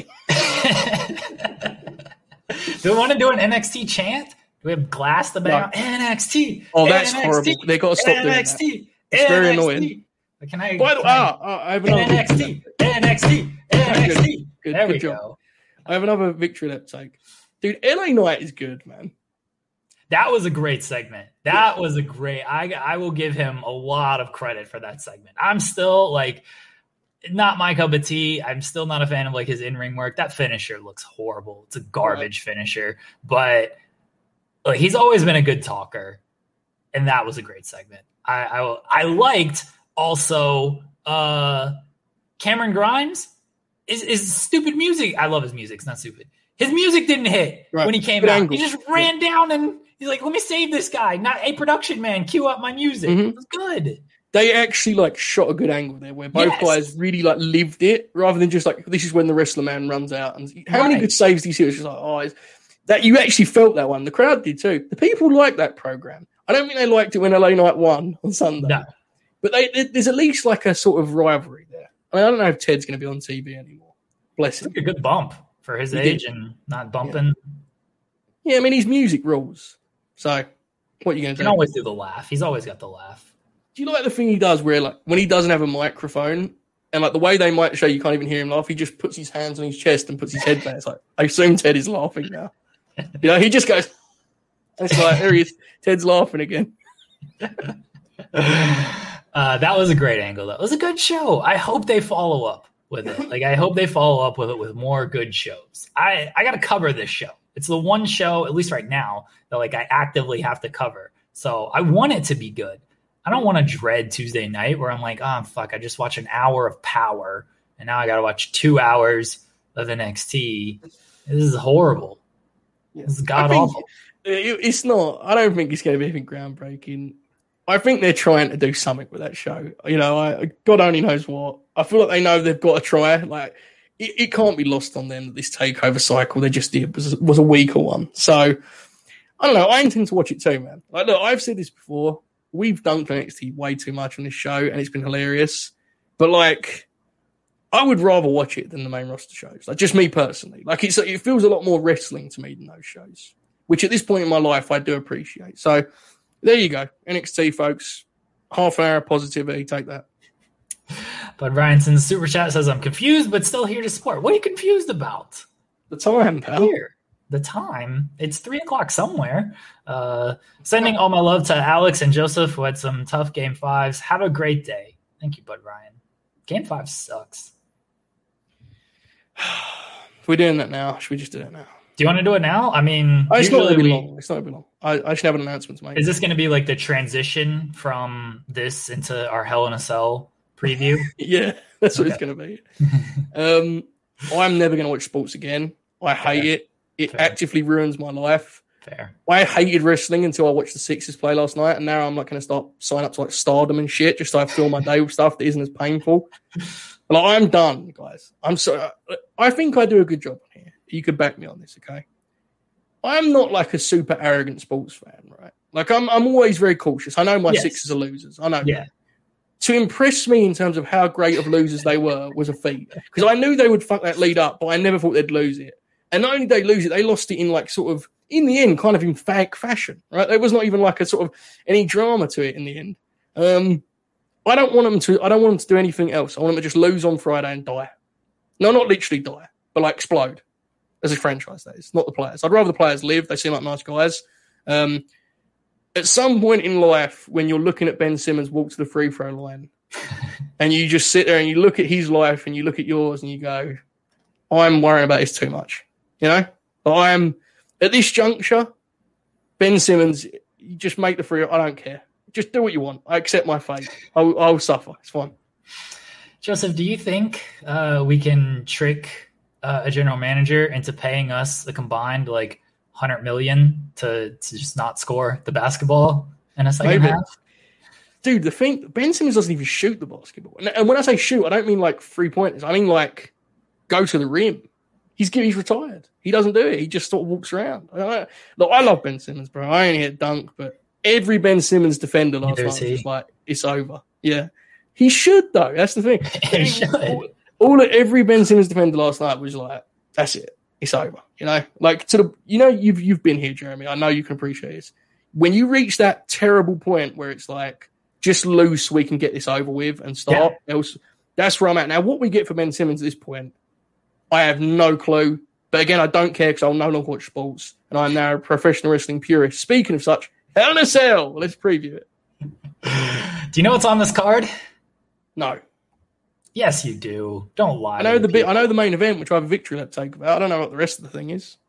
Do we want to do an N X T chant? Do we have Glass the band? No. N X T. Oh, that's N X T, horrible. They got to stop doing N X T, that. It's very N X T. annoying. Can I? By the, can I ah, ah, I have another N X T. N X T. N X T. Good, there good we job. go. I have another victory lap take. Dude, L A Knight is good, man. That was a great segment. That was a great. I I will give him a lot of credit for that segment. I'm still like not my cup of tea. I'm still not a fan of like his in-ring work. That finisher looks horrible. It's a garbage right. finisher. But like, he's always been a good talker, and that was a great segment. I I, I liked also uh, Cameron Grimes. Is is stupid music. I love his music. It's not stupid. His music didn't hit right. when he came good out. Angle. He just ran yeah. down and he's like, let me save this guy. Not a production man. Cue up my music. Mm-hmm. It was good. They actually like shot a good angle there where both yes. guys really like lived it rather than just like, this is when the wrestler man runs out. And how right. many good saves do you see? It's just like, oh, it's, that you actually felt that one. The crowd did too. The people liked that program. I don't think they liked it when L A Knight won on Sunday. No. But they, they, there's at least like a sort of rivalry there. I mean, I don't know if Ted's going to be on T V anymore. Bless him. It's like a good bump for his he age did. and not bumping. Yeah. yeah, I mean, his music rules. So, what are you going to do? He can always do the laugh. He's always got the laugh. Do you like the thing he does where, like, when he doesn't have a microphone and, like, the way they might show you can't even hear him laugh, he just puts his hands on his chest and puts his head back. It's like, I assume Ted is laughing now. You know, he just goes, it's like, there he is. Ted's laughing again. uh, that was a great angle, though. It was a good show. I hope they follow up with it. Like, I hope they follow up with it with more good shows. I, I got to cover this show. It's the one show, at least right now, that, like, I actively have to cover. So I want it to be good. I don't want to dread Tuesday night where I'm like, oh, fuck, I just watched an hour of Power, and now I got to watch two hours of N X T. This is horrible. Yeah. This is god-awful. It's not. I don't think it's going to be anything groundbreaking. I think they're trying to do something with that show. You know, I, God only knows what. I feel like they know they've got to try. Like, it, it can't be lost on them that this takeover cycle they just did was, was a weaker one. So, I don't know. I intend to watch it too, man. Like, look, I've said this before. We've dunked N X T way too much on this show, and it's been hilarious. But, like, I would rather watch it than the main roster shows. Like, just me personally. Like, it's, it feels a lot more wrestling to me than those shows, which at this point in my life I do appreciate. So, there you go. N X T, folks. Half an hour of positivity. Take that. But Ryanson's super chat says, I'm confused, but still here to support. What are you confused about? The time, pal. Here. The time. It's three o'clock somewhere. Uh, sending all my love to Alex and Joseph, who had some tough game fives. Have a great day. Thank you, Bud Ryan. Game five sucks. We're doing that now. Should we just do it now? Do you want to do it now? I mean, oh, it's not going to be long. It's not going to be long. I, I should have an announcement to make. Is this going to be like the transition from this into our Hell in a Cell preview? Yeah, that's what okay. it's going to be. um, I'm never going to watch sports again. I hate okay. it. It Fair. actively ruins my life. Fair. I hated wrestling until I watched the Sixers play last night, and now I'm like going to start sign up to like Stardom and shit just so I fill my day with stuff that isn't as painful. Like, I'm done, guys. I'm so. I think I do a good job here. You could back me on this, okay? I'm not like a super arrogant sports fan, right? Like I'm, I'm always very cautious. I know my yes. Sixers are losers. I know. Yeah. That. To impress me in terms of how great of losers they were was a feat because I knew they would fuck that lead up, but I never thought they'd lose it. And not only did they lose it, they lost it in like sort of in the end, kind of in fag fashion, right? There was not even like a sort of any drama to it in the end. Um, I don't want them to. I don't want them to do anything else. I want them to just lose on Friday and die. No, not literally die, but like explode as a franchise. That is not the players. I'd rather the players live. They seem like nice guys. Um, at some point in life, when you're looking at Ben Simmons walk to the free throw line, and you just sit there and you look at his life and you look at yours and you go, "I'm worrying about this too much." You know, I'm at this juncture. Ben Simmons, you just make the free. I don't care. Just do what you want. I accept my fate. I'll, I'll suffer. It's fine. Joseph, do you think uh, we can trick uh, a general manager into paying us the combined like one hundred million dollars to, to just not score the basketball in a second Maybe. half? Dude, the thing, Ben Simmons doesn't even shoot the basketball. And, and when I say shoot, I don't mean like three pointers. I mean like go to the rim. He's he's retired. He doesn't do it. He just sort of walks around. I, look, I love Ben Simmons, bro. I only hit dunk, but every Ben Simmons defender last night was just like, it's over. Yeah. He should, though. That's the thing. He should. All, all every Ben Simmons defender last night was like, that's it. It's over. You know? Like, to the, you know, you've you've been here, Jeremy. I know you can appreciate this. When you reach that terrible point where it's like, just lose so we can get this over with and start, yeah. else, that's where I'm at. Now, what we get for Ben Simmons at this point, I have no clue. But again, I don't care because I'll no longer watch sports. And I'm now a professional wrestling purist. Speaking of such, Hell in a Cell. Let's preview it. Do you know what's on this card? No. Yes, you do. Don't lie. I know the bit. I know the main event, which I have a victory lap take about. I don't know what the rest of the thing is.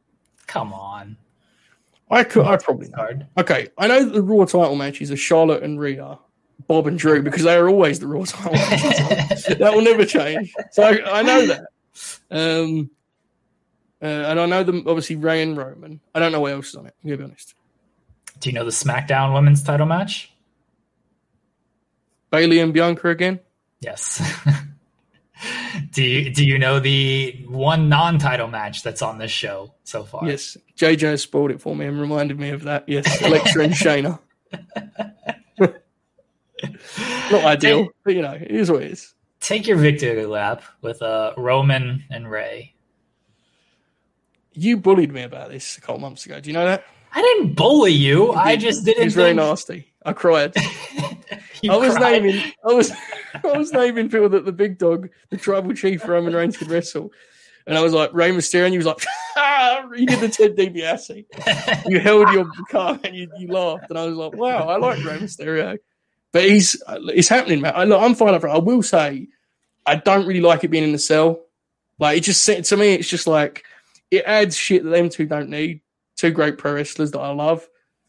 Come on. I could. I probably know. Card. Okay, I know that the Raw title matches are Charlotte and Rhea, Bob and Drew, because they are always the Raw title matches. That will never change. So I, I know that. Um, uh, and I know them obviously Ray and Roman. I don't know what else is on it. I'm gonna be honest. Do you know the SmackDown Women's Title match? Bayley and Bianca again? Yes. do you do you know the one non-title match that's on this show so far? Yes. J J has spoiled it for me and reminded me of that. Yes. Alexa and Shayna. Not ideal, take, but you know, it is what it is. Take your victory lap with uh, Roman and Ray. You bullied me about this a couple months ago. Do you know that? I didn't bully you. I just didn't. It was think... very nasty. I cried. I was cried? naming. I was. I was naming people that the big dog, the tribal chief Roman Reigns, could wrestle, and I was like Rey Mysterio, and you was like, ah, you did the Ted DiBiase. You held your car and you, you laughed, and I was like, wow, I like Rey Mysterio, but he's it's happening, man. I, look, I'm fine for it. I will say, I don't really like it being in the cell. Like it just to me, it's just like it adds shit that them two don't need. Two great pro wrestlers that I love.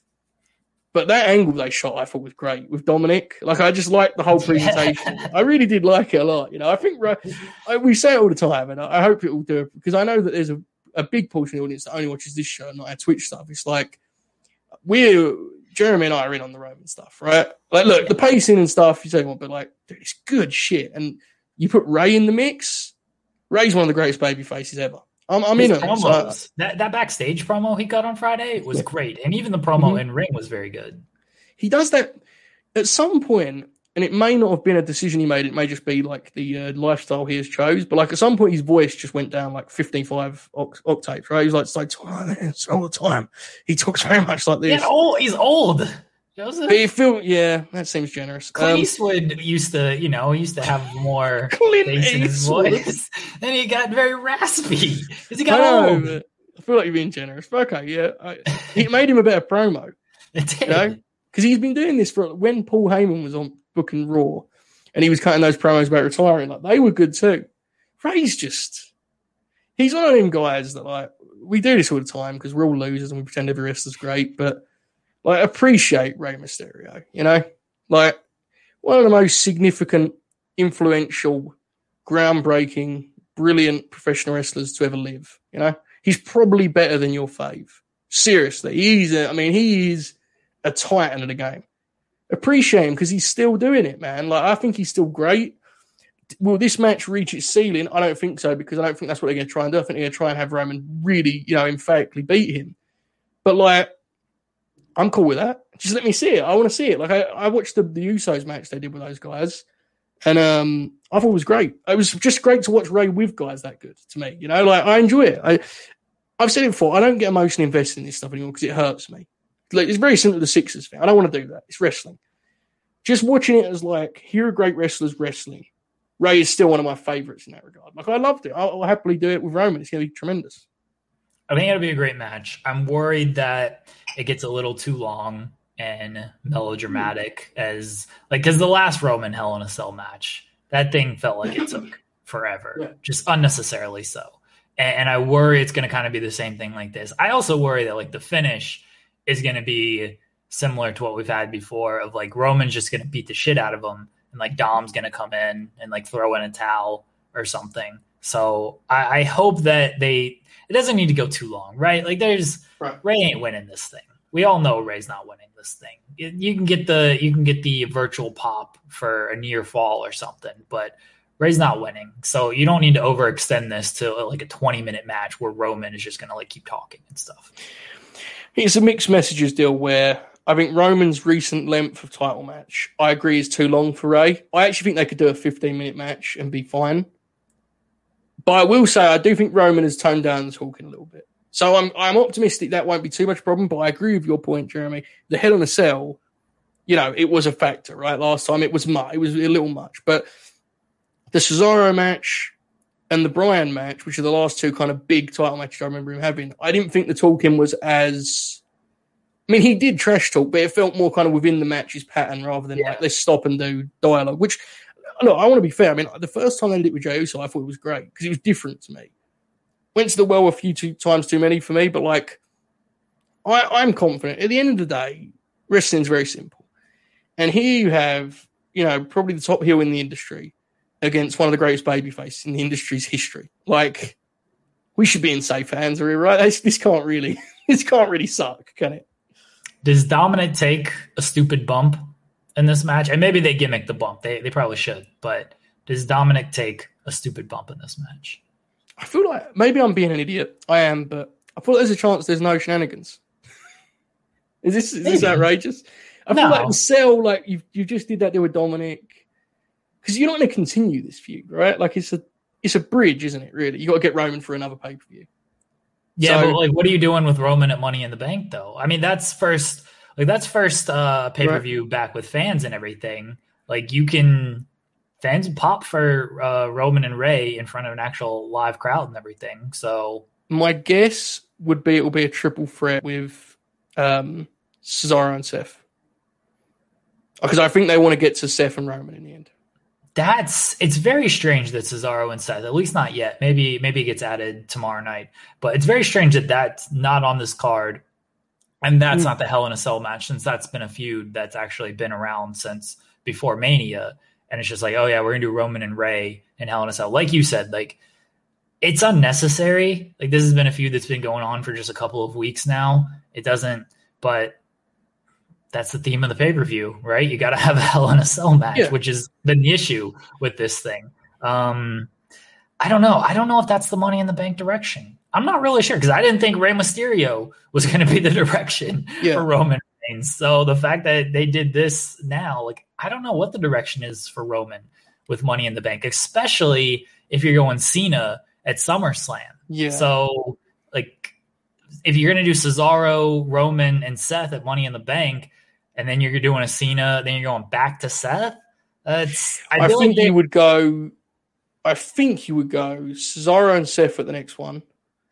But that angle they shot, I thought was great with Dominic. Like, I just liked the whole presentation. I really did like it a lot. You know, I think I, we say it all the time, and I, I hope it will do it because I know that there's a, a big portion of the audience that only watches this show and not our Twitch stuff. It's like, we're, Jeremy and I are in on the Roman stuff, right? Like, look, the pacing and stuff, you say what, but like, dude, it's good shit. And you put Ray in the mix, Ray's one of the greatest baby faces ever. I'm, I'm in it. Promos, that, that backstage promo he got on Friday was yeah. great. And even the promo mm-hmm. in ring was very good. He does that at some point, and it may not have been a decision he made. It may just be like the uh, lifestyle he has chose. But like at some point, his voice just went down like fifteen five oct- octaves, right? He was like, it's like it's all the time. He talks very much like this. Yeah, old, he's old. Joseph? But you feel, yeah, that seems generous. Clint um, Eastwood used to, you know, used to have more Clint bass in his Eastwood. voice. Then he got very raspy because he got I know, old. but I feel like you're being generous. But okay, yeah. I, it made him a better promo. It did. You know? Because he's been doing this for, when Paul Heyman was on booking Raw and he was cutting those promos about retiring, like they were good too. Ray's just, he's one of them guys that like, we do this all the time because we're all losers and we pretend every wrestler's great, but like, appreciate Rey Mysterio, you know? Like, one of the most significant, influential, groundbreaking, brilliant professional wrestlers to ever live, you know? He's probably better than your fave. Seriously, he's. A, I mean, he is a titan of the game. Appreciate him because he's still doing it, man. Like I think he's still great. Will this match reach its ceiling? I don't think so because I don't think that's what they're going to try and do. I think they're going to try and have Roman really, you know, emphatically beat him. But like, I'm cool with that. Just let me see it. I want to see it. Like I, I watched the, the Usos match they did with those guys, and um, I thought it was great. It was just great to watch Ray with guys that good. To me, you know, like I enjoy it. I, I've said it before. I don't get emotionally invested in this stuff anymore because it hurts me. Like it's very similar to the Sixers thing. I don't want to do that. It's wrestling. Just watching it as like, here are great wrestlers wrestling. Ray is still one of my favorites in that regard. Like I loved it. I'll, I'll happily do it with Roman. It's going to be tremendous. I think it'll be a great match. I'm worried that it gets a little too long and melodramatic as like, because the last Roman Hell in a Cell match, that thing felt like it took forever, yeah. just unnecessarily so. And, and I worry it's going to kind of be the same thing like this. I also worry that like the finish is going to be similar to what we've had before of like Roman's just going to beat the shit out of him and like Dom's going to come in and like throw in a towel or something. So I, I hope that they, it doesn't need to go too long, right? Like there's right. Ray ain't winning this thing. We all know Ray's not winning this thing. It, you can get the, you can get the virtual pop for a near fall or something, but Ray's not winning. So you don't need to overextend this to like a twenty minute match where Roman is just going to like keep talking and stuff. It's a mixed messages deal where I think Roman's recent length of title match, I agree, is too long for Ray. I actually think they could do a fifteen minute match and be fine. But I will say, I do think Roman has toned down the talking a little bit. So I'm I'm optimistic that won't be too much problem, but I agree with your point, Jeremy. The Hell in a Cell, you know, it was a factor, right? Last time it was much, it was a little much. But the Cesaro match and the Bryan match, which are the last two kind of big title matches I remember him having, I didn't think the talking was as... I mean, he did trash talk, but it felt more kind of within the match's pattern rather than yeah. like, let's stop and do dialogue, which, look, I want to be fair. I mean, the first time they did it with Jey Uso, I thought it was great because it was different to me. Went to the well a few too, times too many for me, but like, I, I'm confident. At the end of the day, wrestling's very simple. And here you have, you know, probably the top heel in the industry against one of the greatest babyfaces in the industry's history. Like, we should be in safe hands, right? This, this can't really, this can't really suck, can it? Does Dominic take a stupid bump in this match? And maybe they gimmick the bump. They they probably should. But does Dominic take a stupid bump in this match? I feel like maybe I'm being an idiot. I am, but I feel like there's a chance there's no shenanigans. Is this is this outrageous? I no. feel like the Cell, like you you just did that there with Dominic. Because you're not going to continue this feud, right? Like it's a it's a bridge, isn't it, really? You got to get Roman for another pay-per-view. Yeah, so, but like, what are you doing with Roman at Money in the Bank, though? I mean, that's first, like, that's first uh, pay per view right. back with fans and everything. Like, you can fans pop for uh, Roman and Ray in front of an actual live crowd and everything. So, my guess would be it will be a triple threat with um, Cesaro and Seth, because I think they want to get to Seth and Roman in the end. That's it's very strange that Cesaro and Seth, at least not yet. Maybe maybe it gets added tomorrow night, but it's very strange that that's not on this card, and that's mm. not the Hell in a Cell match, since that's been a feud that's actually been around since before Mania, and it's just like, oh yeah, we're gonna do Roman and Ray in Hell in a Cell, like you said, like it's unnecessary. Like this has been a feud that's been going on for just a couple of weeks now. It doesn't, but. That's the theme of the pay-per-view, right? You got to have a Hell in a Cell match, yeah. which has been the issue with this thing. Um, I don't know. I don't know if that's the Money in the Bank direction. I'm not really sure because I didn't think Rey Mysterio was going to be the direction yeah. for Roman Reigns. So the fact that they did this now, like, I don't know what the direction is for Roman with Money in the Bank, especially if you're going Cena at SummerSlam. Yeah. So, like, if you're going to do Cesaro, Roman, and Seth at Money in the Bank, and then you're doing a Cena, then you're going back to Seth. Uh, it's, I, I think like they, you would go. I think you would go Cesaro and Seth at the next one,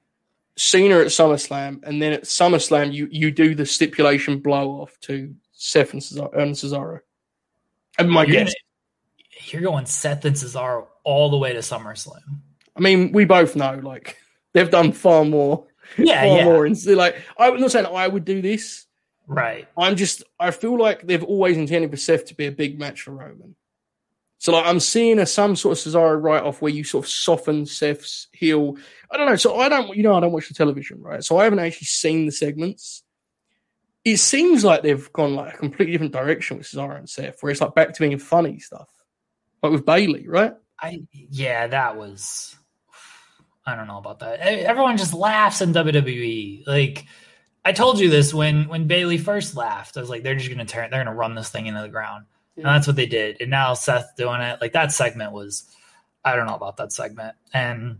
Cena at SummerSlam, and then at SummerSlam you you do the stipulation blow off to Seth and Cesaro. And Cesaro. And my you're guess, gonna, you're going Seth and Cesaro all the way to SummerSlam. I mean, we both know like they've done far more. Yeah, far yeah. more. And so, like, I'm not saying I would do this. Right. I'm just, I feel like they've always intended for Seth to be a big match for Roman. So like I'm seeing a some sort of Cesaro write-off where you sort of soften Seth's heel. I don't know. So I don't, you know, I don't watch the television, right? So I haven't actually seen the segments. It seems like they've gone like a completely different direction with Cesaro and Seth, where it's like back to being funny stuff, like with Bailey, right? I yeah, that was. I don't know about that. Everyone just laughs in W W E. Like I told you this when when Bailey first laughed. I was like, they're just gonna turn, they're gonna run this thing into the ground, yeah. And that's what they did. And now Seth doing it. Like that segment was, I don't know about that segment, and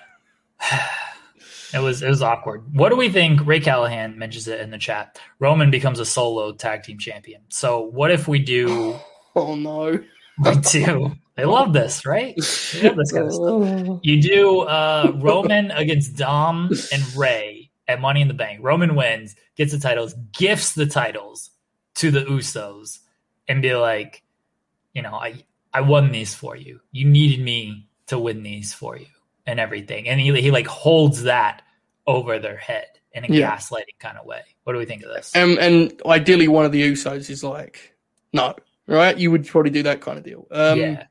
it was it was awkward. What do we think? Ray Callahan mentions it in the chat. Roman becomes a solo tag team champion. So what if we do? Oh no, we do. They love this, right? They love this kind of stuff. You do uh, Roman against Dom and Ray at Money in the Bank. Roman wins, gets the titles, gifts the titles to the Usos, and be like, you know, I I won these for you. You needed me to win these for you and everything. And he he like holds that over their head in a yeah. gaslighting kind of way. What do we think of this? Um, and ideally, one of the Usos is like, no, right? You would probably do that kind of deal. Um, yeah.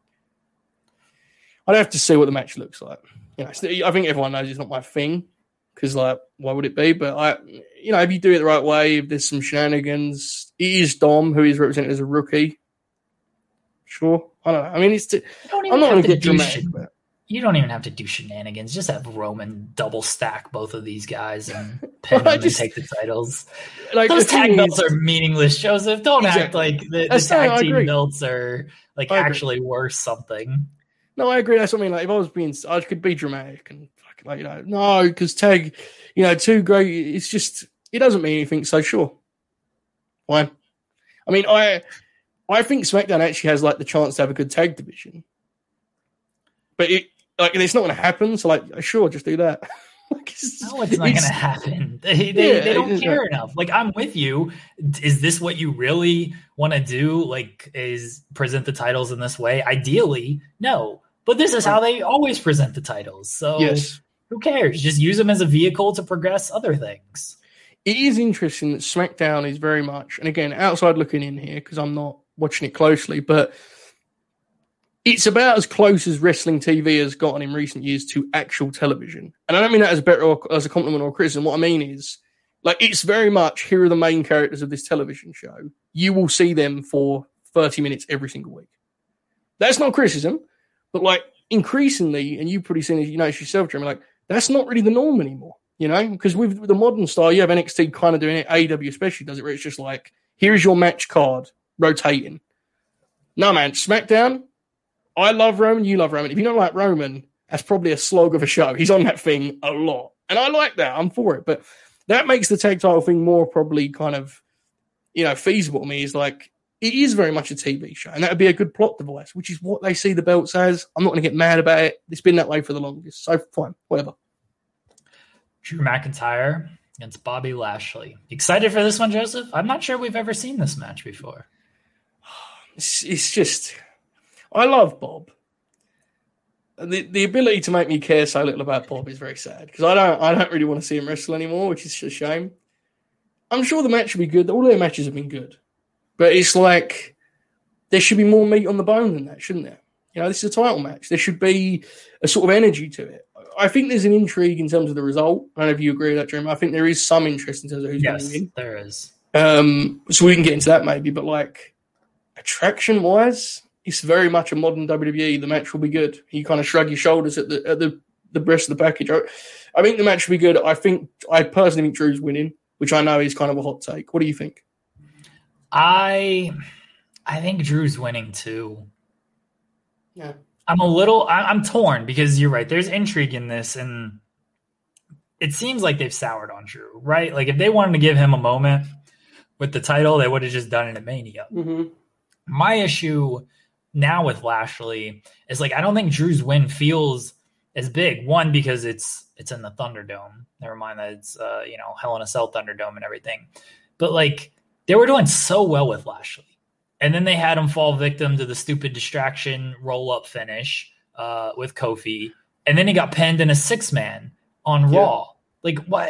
I'd have to see what the match looks like. You know, I think everyone knows it's not my thing because, like, why would it be? But I, you know, if you do it the right way, if there's some shenanigans, it is Dom who is represented as a rookie. Sure, I don't know. I mean, it's. T- I'm not going to get dramatic. Sh- but. You don't even have to do shenanigans. Just have Roman double stack both of these guys and pin them just, and take the titles. Like, those tag belts is, are meaningless, Joseph. Don't exactly. act like the, the tag team belts are like actually worth something. No, I agree. That's what I mean. Like, if I was being, I could be dramatic and like, you know, no, because tag, you know, two great. It's just, it doesn't mean anything. So sure, fine. I mean, I, I think SmackDown actually has like the chance to have a good tag division, but it, like, it's not going to happen. So, like, sure, just do that. like, it's, no, it's not going to happen. They, they, yeah, they don't care not. enough. Like, I'm with you. Is this what you really want to do? Like, is present the titles in this way? Ideally, no. But this is how they always present the titles. So yes. Who cares? Just use them as a vehicle to progress other things. It is interesting that SmackDown is very much, and again, outside looking in here, because I'm not watching it closely, but it's about as close as wrestling T V has gotten in recent years to actual television. And I don't mean that as a better or as a compliment or a criticism. What I mean is, like, it's very much, here are the main characters of this television show. You will see them for thirty minutes every single week. That's not criticism. But, like, increasingly, and you've probably seen it, you know, yourself, Jeremy, like, that's not really the norm anymore, you know? Because with the modern style, you have N X T kind of doing it, A E W especially does it, where it's just like, here's your match card, rotating. No, man, SmackDown, I love Roman, you love Roman. If you don't like Roman, that's probably a slog of a show. He's on that thing a lot. And I like that. I'm for it. But that makes the tag title thing more probably kind of, you know, feasible to me. Is like, it is very much a T V show, and that would be a good plot device, which is what they see the belts as. I'm not going to get mad about it. It's been that way for the longest, so fine, whatever. Drew McIntyre against Bobby Lashley. Excited for this one, Joseph? I'm not sure we've ever seen this match before. It's, it's just, I love Bob. The the ability to make me care so little about Bob is very sad, because I don't I don't really want to see him wrestle anymore, which is a shame. I'm sure the match will be good. All their matches have been good. But it's like, there should be more meat on the bone than that, shouldn't there? You know, this is a title match. There should be a sort of energy to it. I think there's an intrigue in terms of the result. I don't know if you agree with that, Jeremy. I think there is some interest in terms of who's yes, going to win. there is. Um, so we can get into that maybe. But, like, attraction-wise, it's very much a modern W W E. The match will be good. You kind of shrug your shoulders at the at the, the rest of the package. I, I think the match will be good. I think, I personally think Drew's winning, which I know is kind of a hot take. What do you think? I I think Drew's winning too. Yeah. I'm a little I, I'm torn because you're right. There's intrigue in this, and it seems like they've soured on Drew, right? Like, if they wanted to give him a moment with the title, they would have just done it at Mania. Mm-hmm. My issue now with Lashley is, like, I don't think Drew's win feels as big. One, because it's it's in the Thunderdome. Never mind that it's uh, you know, Hell in a Cell Thunderdome and everything. But, like, they were doing so well with Lashley. And then they had him fall victim to the stupid distraction roll-up finish uh, with Kofi. And then he got pinned in a six-man on yeah. Raw. Like, what?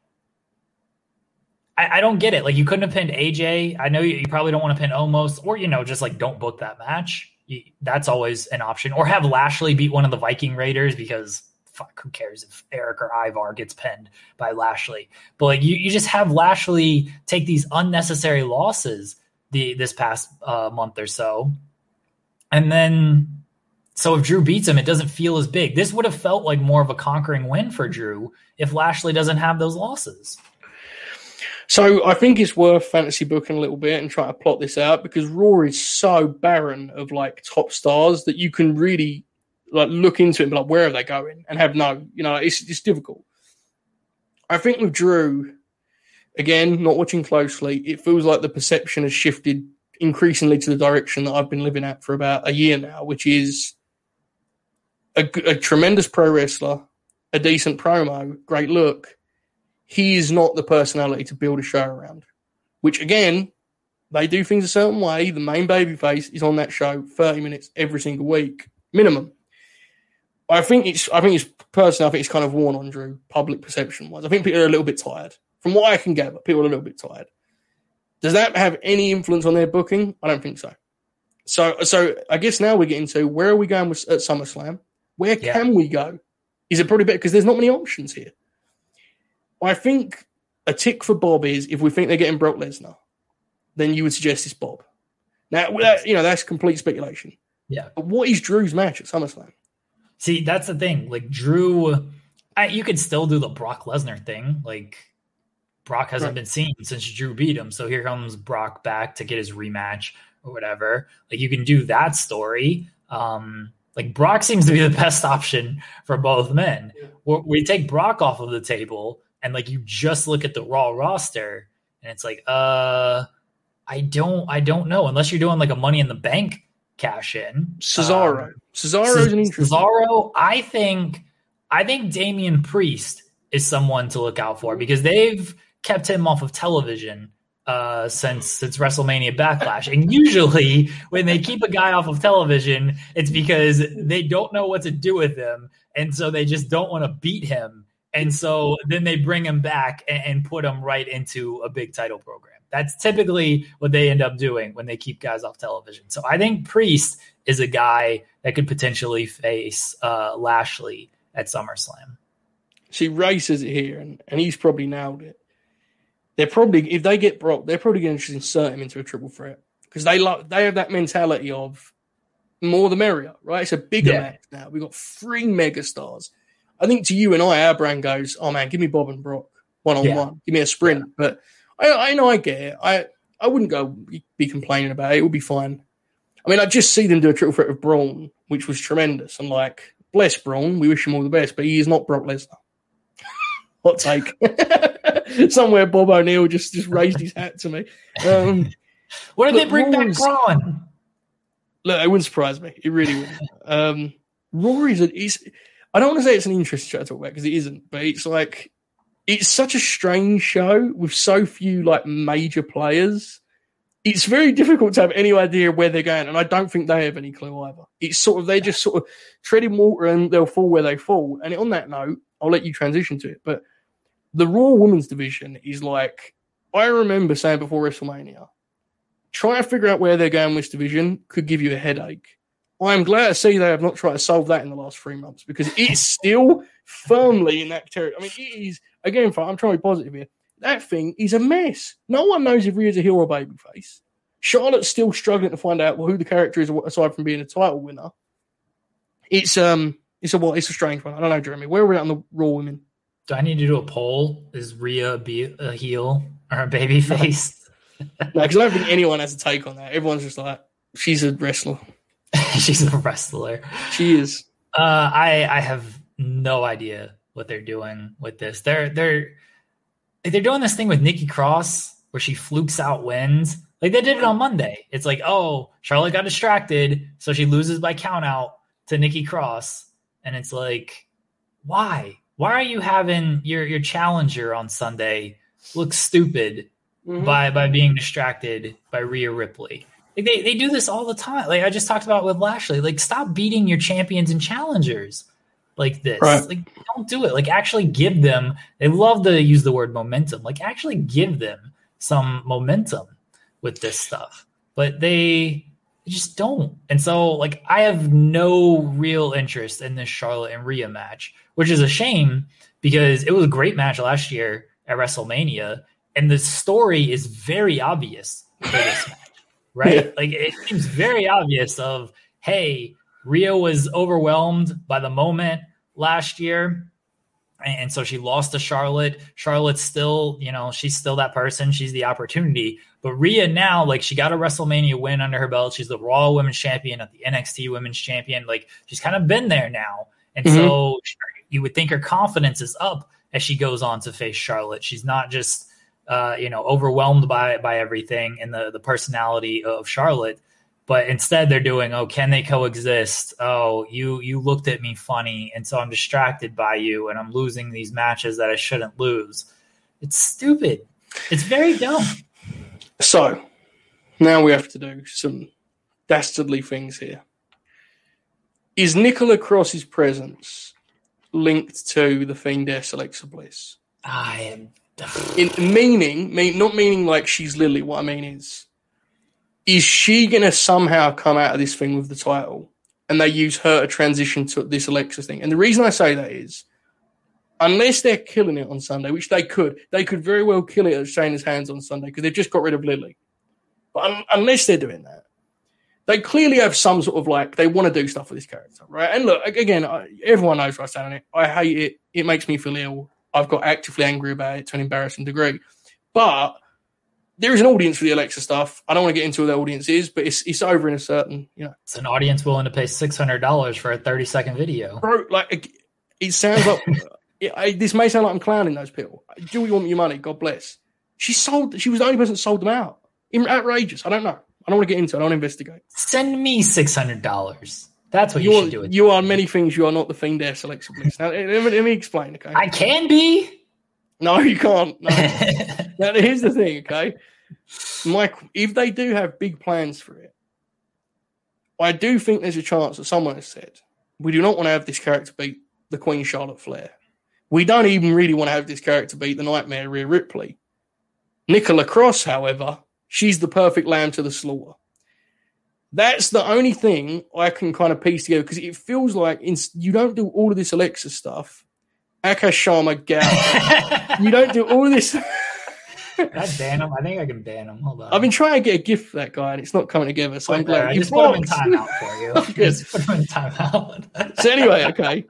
I, I don't get it. Like, you couldn't have pinned A J. I know you, you probably don't want to pin Omos. Or, you know, just, like, don't book that match. You, that's always an option. Or have Lashley beat one of the Viking Raiders because fuck, who cares if Eric or Ivar gets pinned by Lashley? But like you, you just have Lashley take these unnecessary losses the this past uh, month or so. And then, so if Drew beats him, it doesn't feel as big. This would have felt like more of a conquering win for Drew if Lashley doesn't have those losses. So I think it's worth fantasy booking a little bit and trying to plot this out because Raw is so barren of like top stars that you can really like look into it and be like, where are they going? And have no, you know, it's it's difficult. I think with Drew, again, not watching closely, it feels like the perception has shifted increasingly to the direction that I've been living at for about a year now, which is a, a tremendous pro wrestler, a decent promo, great look. He is not the personality to build a show around, which again, they do things a certain way. The main babyface is on that show thirty minutes every single week, minimum. I think it's, I think it's personally, I think it's kind of worn on Drew, public perception wise. I think people are a little bit tired. From what I can gather, people are a little bit tired. Does that have any influence on their booking? I don't think so. So, so I guess now we're getting to where are we going with, at SummerSlam? Where Yeah. can we go? Is it probably better because there's not many options here? I think a tick for Bob is if we think they're getting Brock Lesnar, then you would suggest it's Bob. Now, that, you know, that's complete speculation. Yeah. But what is Drew's match at SummerSlam? See, that's the thing. Like Drew, I, you could still do the Brock Lesnar thing. Like Brock hasn't Right. been seen since Drew beat him. So here comes Brock back to get his rematch or whatever. Like you can do that story. Um, like Brock seems to be the best option for both men. We we take Brock off of the table and like you just look at the Raw roster and it's like, uh, I don't, I don't know unless you're doing like a Money in the Bank cash in. Cesaro. Um, Cesaro's an interesting. Cesaro, I think, I think Damian Priest is someone to look out for because they've kept him off of television uh, since since WrestleMania Backlash. And usually, when they keep a guy off of television, it's because they don't know what to do with him, and so they just don't want to beat him. And so then they bring him back and, and put him right into a big title program. That's typically what they end up doing when they keep guys off television. So I think Priest is a guy that could potentially face uh, Lashley at SummerSlam. See, Ray says it here, and, and he's probably nailed it. They're probably, if they get Brock, they're probably going to just insert him into a triple threat because they like they have that mentality of more the merrier, right? It's a bigger Yeah. match now. We've got three megastars. I think to you and I, our brand goes, oh man, give me Bob and Brock one on one. Give me a sprint. Yeah. But I, I know I get it. I, I wouldn't go be complaining about it. It would be fine. I mean, I just see them do a triple threat with Braun, which was tremendous. And like, bless Braun, we wish him all the best, but he is not Brock Lesnar. Hot take. Somewhere Bob O'Neill just, just raised his hat to me. Um, what did look, they bring Raw's, back Braun? Look, it wouldn't surprise me. It really wouldn't. Um, Raw is, a, is, I don't want to say it's an interesting show to talk about because it isn't, but it's like, it's such a strange show with so few like major players. It's very difficult to have any idea where they're going, and I don't think they have any clue either. It's sort of, they just sort of treading water and they'll fall where they fall. And on that note, I'll let you transition to it, but the Raw Women's Division is like, I remember saying before WrestleMania, trying to figure out where they're going with this division could give you a headache. I'm glad to see they have not tried to solve that in the last three months because it's still firmly in that territory. I mean, it is, again, I'm trying to be positive here. That thing is a mess. No one knows if Rhea's a heel or a babyface. Charlotte's still struggling to find out well, who the character is aside from being a title winner. It's um, it's a what? It's a strange one. I don't know, Jeremy. Where are we at on the Raw Women? Do I need to do a poll? Is Rhea be a heel or a babyface? No, because I don't think anyone has a take on that. Everyone's just like, she's a wrestler. She's a wrestler. She is. Uh, I I have no idea what they're doing with this. They're they're they're doing this thing with Nikki Cross where she flukes out wins. Like they did it on Monday. It's like, oh, Charlotte got distracted, so she loses by count out to Nikki Cross. And it's like, why? Why are you having your, your challenger on Sunday look stupid mm-hmm. by, by being distracted by Rhea Ripley? Like they, they do this all the time. Like I just talked about with Lashley. Like stop beating your champions and challengers like this. Right. Like don't do it. Like actually give them, they love to use the word momentum. Like actually give them some momentum with this stuff. But they I just don't. And so, like, I have no real interest in this Charlotte and Rhea match, which is a shame because it was a great match last year at WrestleMania, and the story is very obvious for this match, right? Yeah. Like, it seems very obvious of, hey, Rhea was overwhelmed by the moment last year, and so she lost to Charlotte. Charlotte's still, you know, she's still that person. She's the opportunity. But Rhea now, like, she got a WrestleMania win under her belt. She's the Raw Women's Champion, at the N X T Women's Champion. Like, she's kind of been there now. And mm-hmm. so you would think her confidence is up as she goes on to face Charlotte. She's not just, uh, you know, overwhelmed by by everything and the, the personality of Charlotte. But instead they're doing, oh, can they coexist? Oh, you you looked at me funny, and so I'm distracted by you, and I'm losing these matches that I shouldn't lose. It's stupid. It's very dumb. So, now we have to do some dastardly things here. Is Nicola Cross's presence linked to the Fiendess Alexa Bliss? I am... In meaning, mean, not meaning like she's Lily, what I mean is, is she going to somehow come out of this thing with the title and they use her to transition to this Alexa thing? And the reason I say that is, unless they're killing it on Sunday, which they could, they could very well kill it at Shayna's hands on Sunday because they've just got rid of Lily. But un- unless they're doing that, they clearly have some sort of like, they want to do stuff with this character, right? And look, again, I, everyone knows where I stand on it. I hate it. It makes me feel ill. I've got actively angry about it to an embarrassing degree. But there is an audience for the Alexa stuff. I don't want to get into who the audience is, but it's it's over in a certain, you know. It's an audience willing to pay six hundred dollars for a thirty-second video. Bro, like, it, it sounds like, it, I, this may sound like I'm clowning those people. Do we want your money? God bless. She sold, she was the only person that sold them out. Outrageous. I don't know. I don't want to get into it. I don't investigate. Send me six hundred dollars. That's what you, you are, should do. With you are many things. You are not the Fiendess Alexa Bliss. Now, let me, let me explain, okay? I can be. No, you can't. No. Now, here's the thing, okay? Mike, if they do have big plans for it, I do think there's a chance that someone has said, we do not want to have this character beat the Queen Charlotte Flair. We don't even really want to have this character beat the Nightmare Rhea Ripley. Nicola Cross, however, she's the perfect lamb to the slaughter. That's the only thing I can kind of piece together because it feels like in, you don't do all of this Alexa stuff. Akash Sharma, Gal. You don't do all of this. Can I ban him? I think I can ban him. Hold on. I've been trying to get a gift for that guy, and it's not coming together. So I'm glad I you just put him in timeout for you. Just put him in timeout. So anyway, okay.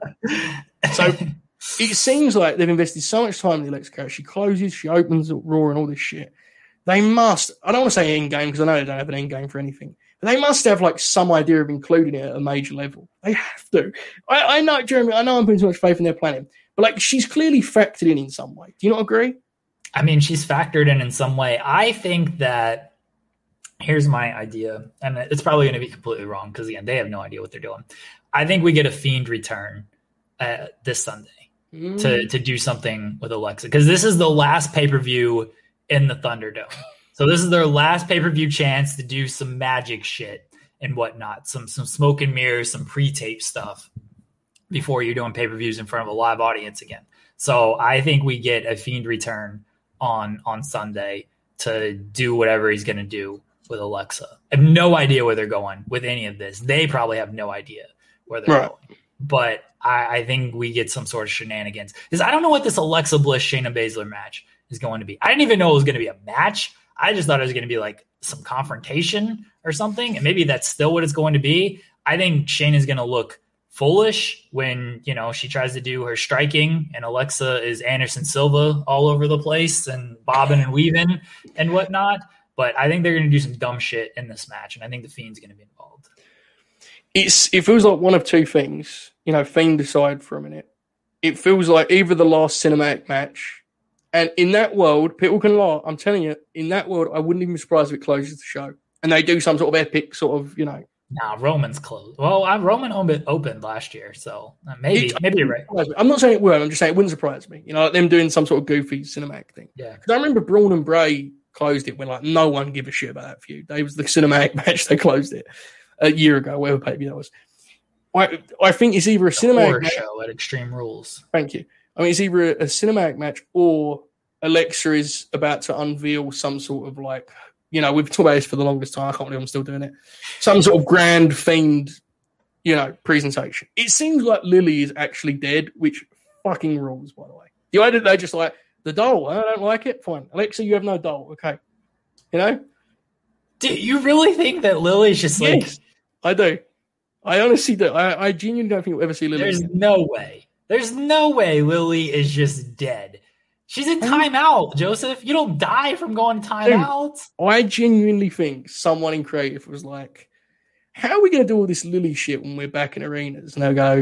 So it seems like they've invested so much time in the Alexa character. She closes, she opens Raw, and all this shit. They must. I don't want to say end game because I know they don't have an end game for anything. But they must have like some idea of including it at a major level. They have to. I, I know, Jeremy. I know I'm putting too much faith in their planning, but like she's clearly factored in in some way. Do you not agree? I mean, she's factored in in some way. I think that here's my idea, and it's probably going to be completely wrong because, again, they have no idea what they're doing. I think we get a Fiend return uh, this Sunday mm. to, to do something with Alexa because this is the last pay-per-view in the Thunderdome. So this is their last pay-per-view chance to do some magic shit and whatnot, some some smoke and mirrors, some pre-tape stuff before you're doing pay-per-views in front of a live audience again. So I think we get a Fiend return on on Sunday to do whatever he's going to do with Alexa. I have no idea where they're going with any of this. They probably have no idea where they're right. going. But I, I think we get some sort of shenanigans. Because I don't know what this Alexa Bliss Shayna Baszler match is going to be. I didn't even know it was going to be a match. I just thought it was going to be like some confrontation or something. And maybe that's still what it's going to be. I think Shayna's going to look foolish when, you know, she tries to do her striking and Alexa is Anderson Silva all over the place and bobbing and weaving and whatnot. But I think they're going to do some dumb shit in this match, and I think the Fiend's going to be involved. It's it feels like one of two things. You know, Fiend aside for a minute. It feels like either the last cinematic match, and in that world, people can lie. I'm telling you, in that world, I wouldn't even be surprised if it closes the show. And they do some sort of epic sort of, you know, Nah, Roman's closed. Well, I, Roman opened last year, so maybe it, maybe you're right. I'm not saying it would. I'm just saying it wouldn't surprise me. You know, like them doing some sort of goofy cinematic thing. Yeah. Because I remember Braun and Bray closed it when like no one gave a shit about that feud. It was the cinematic match. They closed it a year ago, whatever pay-per-view that was. I I think it's either a cinematic match, show at Extreme Rules. Thank you. I mean, it's either a, a cinematic match or Alexa is about to unveil some sort of like you know, we've talked about this for the longest time. I can't believe I'm still doing it. Some sort of grand Fiend, you know, presentation. It seems like Lily is actually dead, which fucking rules, by the way. The idea that they just like, the doll, I don't like it. Fine. Alexa, you have no doll. Okay. You know? Do you really think that Lily's just like... Yes, I do. I honestly do. I, I genuinely don't think we'll ever see Lily. There's again. no way. There's no way Lily is just dead. She's in timeout, Joseph. You don't die from going timeout. I genuinely think someone in creative was like, how are we going to do all this Lily shit when we're back in arenas? And they'll go,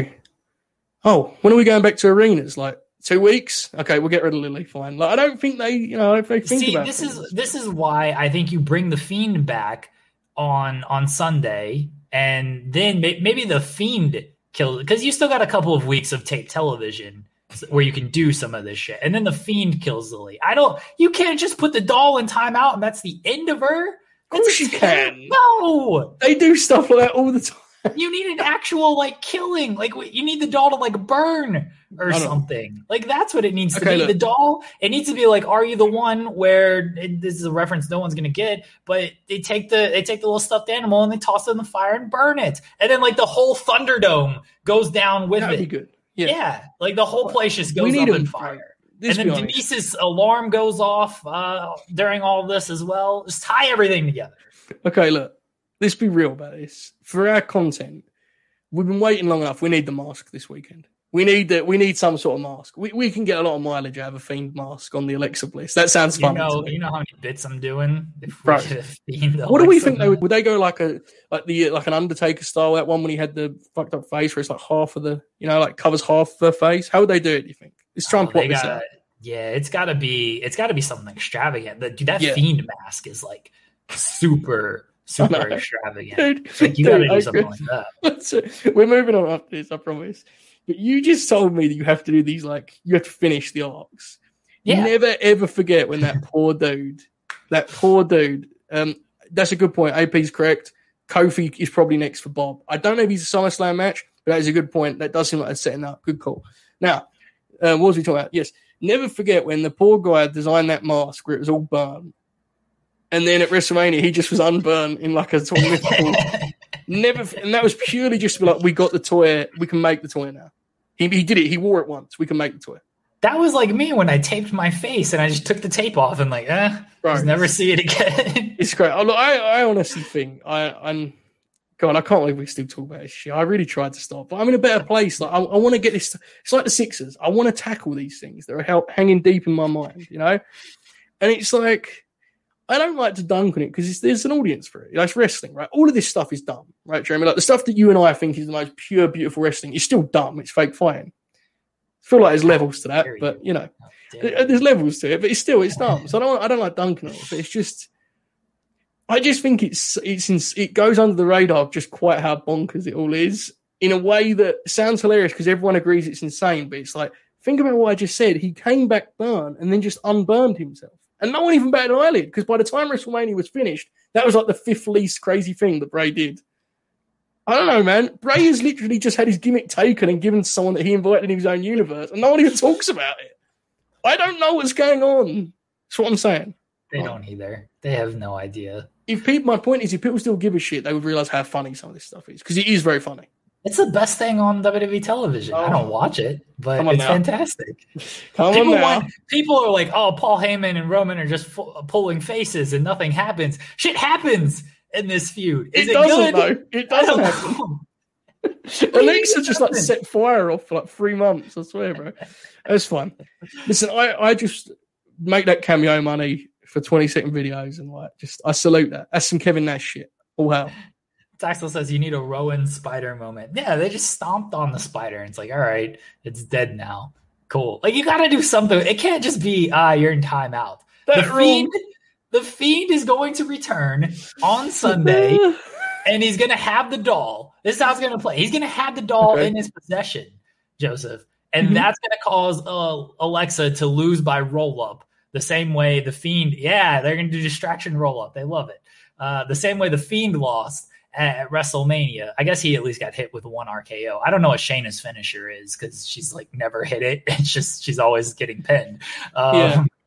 oh, when are we going back to arenas? Like, two weeks? Okay, we'll get rid of Lily. Fine. Like, I don't think they, you know, if they think See, about this things. is this is why I think you bring the Fiend back on on Sunday, and then may, maybe the Fiend kills, because you still got a couple of weeks of tape television where you can do some of this shit, and then the Fiend kills Lily. I don't. You can't just put the doll in timeout and that's the end of her. Of course you can. No, they do stuff like that all the time. You need an actual like killing. Like you need the doll to like burn or something. Like that's what it needs to Okay, be. look. The doll. It needs to be like, are you the one? Where it, this is a reference no one's gonna get, but they take the they take the little stuffed animal and they toss it in the fire and burn it, and then like the whole Thunderdome goes down with That'd it. be good. Yeah. Yeah, like the whole place just We goes need up them, in fire. Let's And be then honest. Denise's alarm goes off uh, during all of this as well. Just tie everything together. Okay, look. Let's be real about this. For our content, we've been waiting long enough. We need the mask this weekend. We need that. We need some sort of mask. We we can get a lot of mileage out of a Fiend mask on the Alexa Bliss. That sounds You fun. know, to me. you know how many bits I'm doing. If we Bro, get a Fiend What do we Alexa think they mask? would? Would they go like a like the like an Undertaker style? That one when he had the fucked up face, where it's like half of the, you know, like covers half the face. How would they do it? Do you think? Let's try and Oh, plot they this gotta- out. Yeah, it's got to be. It's got to be something extravagant. That dude, that Yeah. Fiend mask is like super, super know. extravagant. Dude, Like you dude, got to do I something agree. like that. That's it. We're moving on after this, I promise. But you just told me that you have to do these, like, you have to finish the arcs. Yeah. Never ever forget when that poor dude, that poor dude, um, that's a good point. A P's correct. Kofi is probably next for Bob. I don't know if he's a SummerSlam match, but that is a good point. That does seem like it's setting up. Good call. Now, uh, what was we talking about? Yes. Never forget when the poor guy designed that mask where it was all burned. And then at WrestleMania, he just was unburned in like a sort of mythical. Never, and that was purely just to be like, we got the toy, we can make the toy now. He, he did it. He wore it once. We can make the toy. That was like me when I taped my face and I just took the tape off and like, eh, Bro, just never see it again. It's great. I, I, I honestly think I, I'm. God, I can't believe we still talk about this shit. I really tried to stop, but I'm in a better place. Like I, I want to get this. It's like the Sixers. I want to tackle these things that are hel- hanging deep in my mind, you know. And it's like I don't like to dunk on it because there's an audience for it. You know, it's wrestling, right? All of this stuff is dumb, right, Jeremy? Like the stuff that you and I think is the most pure, beautiful wrestling is still dumb. It's fake fighting. I feel like there's levels to that, Dare but you know, Damn. there- there's levels to it. But it's still it's dumb. So I don't I don't like dunking on it. But it's just. I just think it's it's in, it goes under the radar of just quite how bonkers it all is in a way that sounds hilarious because everyone agrees it's insane. But it's like, think about what I just said. He came back burned and then just unburned himself. And no one even batted an eyelid because by the time WrestleMania was finished, that was like the fifth least crazy thing that Bray did. I don't know, man. Bray has literally just had his gimmick taken and given to someone that he invited in his own universe and no one even talks about it. I don't know what's going on. That's what I'm saying. They don't either. They have no idea. If people, my point is, if people still give a shit, they would realize how funny some of this stuff is because it is very funny. It's the best thing on W W E television. I Oh. don't watch it, but Come on it's now. fantastic. Come People, on now. want, people are like, oh, Paul Heyman and Roman are just fu- pulling faces and nothing happens. Shit happens in this feud. Is It it, doesn't good? though. It I don't doesn't happen. know. Alexa just like happen? set fire off for like three months. I swear, bro. That's fun. Listen, I, I just make that cameo money for twenty second videos and like just I salute that. That's some Kevin Nash shit. All hell. Taxel says you need a Rowan spider moment. Yeah, they just stomped on the spider and it's like, all right, it's dead now. Cool. Like you got to do something. It can't just be ah, you're in timeout. That The rule- fiend, the fiend is going to return on Sunday, and he's going to have the doll. This is how it's going to play. He's going to have the doll Okay. in his possession, Joseph, and Mhm. that's going to cause uh, Alexa to lose by roll up. The same way the fiend, yeah, they're going to do distraction roll up. They love it. Uh, the same way the fiend lost at WrestleMania. I guess he at least got hit with one R K O. I don't know what Shayna's finisher is because she's like never hit it. It's just she's always getting pinned. Um, Yeah.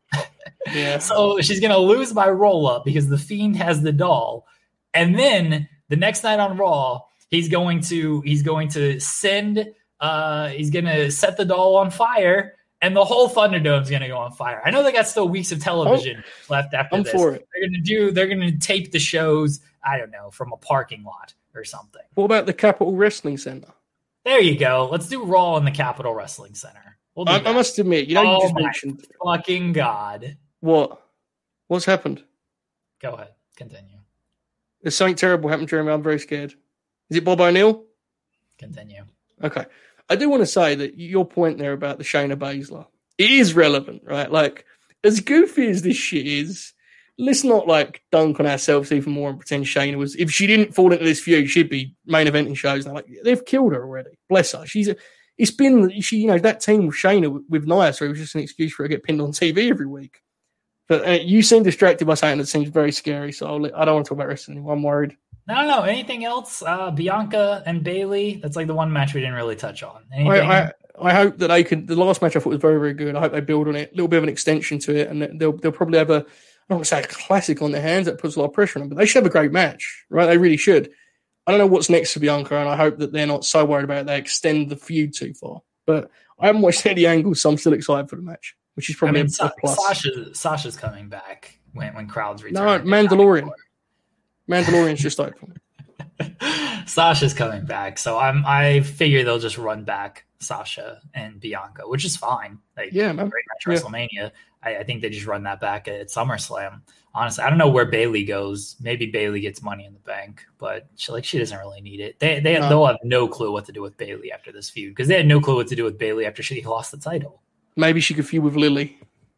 Yeah. So she's going to lose by roll up because the Fiend has the doll. And then the next night on Raw, he's going to he's going to send uh, he's going to set the doll on fire, and the whole Thunderdome is going to go on fire. I know they got still weeks of television oh, left after I'm this. For it. They're going to do they're going to tape the shows, I don't know, from a parking lot or something. What about the Capitol Wrestling Center? There you go. Let's do Raw in the Capitol Wrestling Center. We'll do I, that. I must admit, you know, oh you just my mentioned fucking God. What? What's happened? Go ahead. Continue. There's something terrible happened, Jeremy. I'm very scared. Is it Bob O'Neill? Continue. Okay. I do want to say that your point there about the Shayna Baszler, it is relevant, right? Like, as goofy as this shit is, let's not, like, dunk on ourselves even more and pretend Shayna was... If she didn't fall into this feud, she'd be main eventing shows. Like, they've killed her already. Bless her. She's a... It's been... She, you know, that team with Shayna with Nia, so it was just an excuse for her to get pinned on T V every week. But uh, you seem distracted by something that seems very scary, so I'll, I don't want to talk about wrestling anymore. I'm worried. No, no. Anything else? Uh, Bianca and Bayley. That's like the one match we didn't really touch on. Anything? I, I, I hope that they can. The last match I thought was very, very good. I hope they build on it, a little bit of an extension to it, and they'll they'll probably have a. I don't want to say a classic on their hands that puts a lot of pressure on them, but they should have a great match, right? They really should. I don't know what's next for Bianca, and I hope that they're not so worried about it they extend the feud too far. But I haven't watched any angles, so I'm still excited for the match, which is probably I mean, a, Sa- a plus. Sasha, Sasha's coming back when when crowds return. No, Mandalorian. Mandalorian's just open. Sasha's coming back, so I'm. I figure they'll just run back Sasha and Bianca, which is fine. Like, yeah, man. Great match WrestleMania. Yeah. I, I think they just run that back at SummerSlam. Honestly, I don't know where Bayley goes. Maybe Bayley gets Money in the Bank, but she, like she doesn't really need it. They they no. they'll have no clue what to do with Bayley after this feud because they had no clue what to do with Bayley after she lost the title. Maybe she could feud with Lily.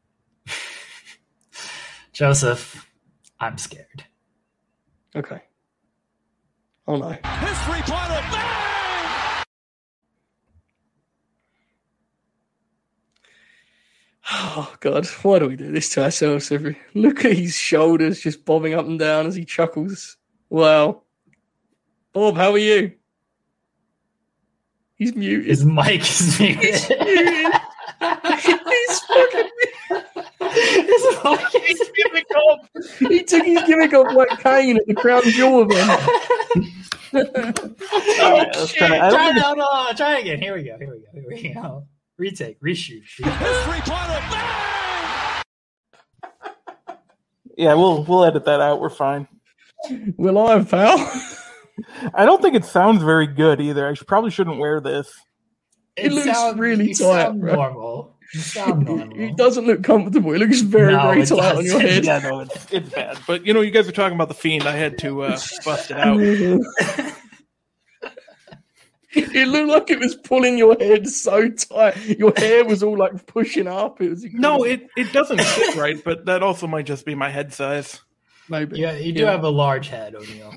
Joseph, I'm scared. Okay. Oh no. History point of bang! Oh God, why do we do this to ourselves? Every look at his shoulders just bobbing up and down as he chuckles. Wow. Bob, how are you? He's muted. His mic is muted. He's muted. He's fucking His mic is his gimmick off. He took his gimmick off like Kane at the Crown Jewel event. Oh, oh, shit. try, Try, no, no, try again. Here we go. Here we go. Here we go. Retake. Reshoot. History point of bang! Yeah, we'll we'll edit that out. We're fine. We're live, pal. I don't think it sounds very good either. I should, probably shouldn't wear this. It, it looks sound, really you tight. Sound normal. You sound normal. It doesn't look comfortable. It looks very, no, very it tight doesn't. on your head. Yeah, no, it's, it's bad. But, you know, you guys are talking about The Fiend. I had to uh, bust it out. It looked like it was pulling your head so tight. Your hair was all like pushing up. It was incredible. No, it, it doesn't fit right, but that also might just be my head size. Maybe. Yeah, you do yeah. have a large head, O'Neill.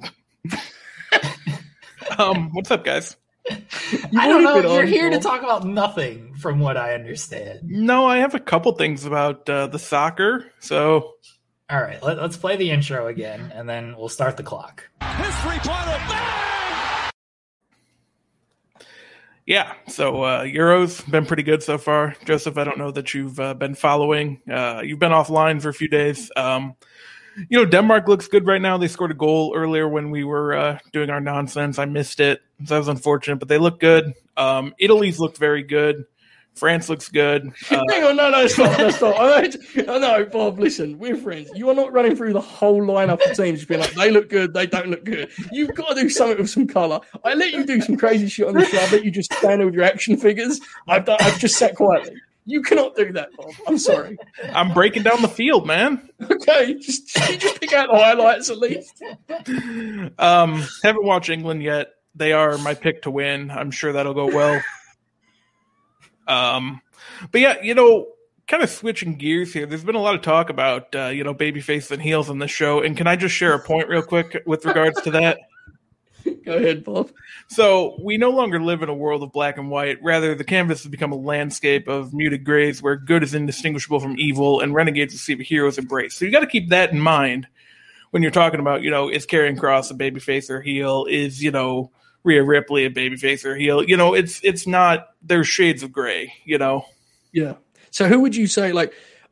Um, what's up, guys? I don't know. You're here to talk about nothing, from what I understand. No, I have a couple things about uh, the soccer. So, all right, let, let's play the intro again, and then we'll start the clock. History point of bang! Yeah, so uh, Euro's been pretty good so far. Joseph, I don't know that you've uh, been following. Uh, you've been offline for a few days. Um, you know, Denmark looks good right now. They scored a goal earlier when we were uh, doing our nonsense. I missed it. So that was unfortunate, but they look good. Um, Italy's looked very good. France looks good. Uh, Hang on, no, no, stop, no, stop. I know, no, Bob, listen, we're friends. You are not running through the whole lineup of teams just being like, they look good, they don't look good. You've got to do something with some colour. I let you do some crazy shit on the show. I let you just stand there with your action figures. I've done, I've just sat quietly. You cannot do that, Bob. I'm sorry. I'm breaking down the field, man. Okay, just, just pick out the highlights at least. Um, haven't watched England yet. They are my pick to win. I'm sure that'll go well. Um, but yeah, you know, kind of switching gears here. There's been a lot of talk about, uh, you know, babyface and heels on this show. And can I just share a point real quick with regards to that? Go ahead, Bob. So we no longer live in a world of black and white. Rather, the canvas has become a landscape of muted grays where good is indistinguishable from evil and renegades receive a hero's embrace. So you got to keep that in mind when you're talking about, you know, is Karrion Kross a babyface or heel? Is, you know, Rhea Ripley a babyface or heel? You know, it's it's not, there's shades of gray, you know? Yeah. So who would you say, like,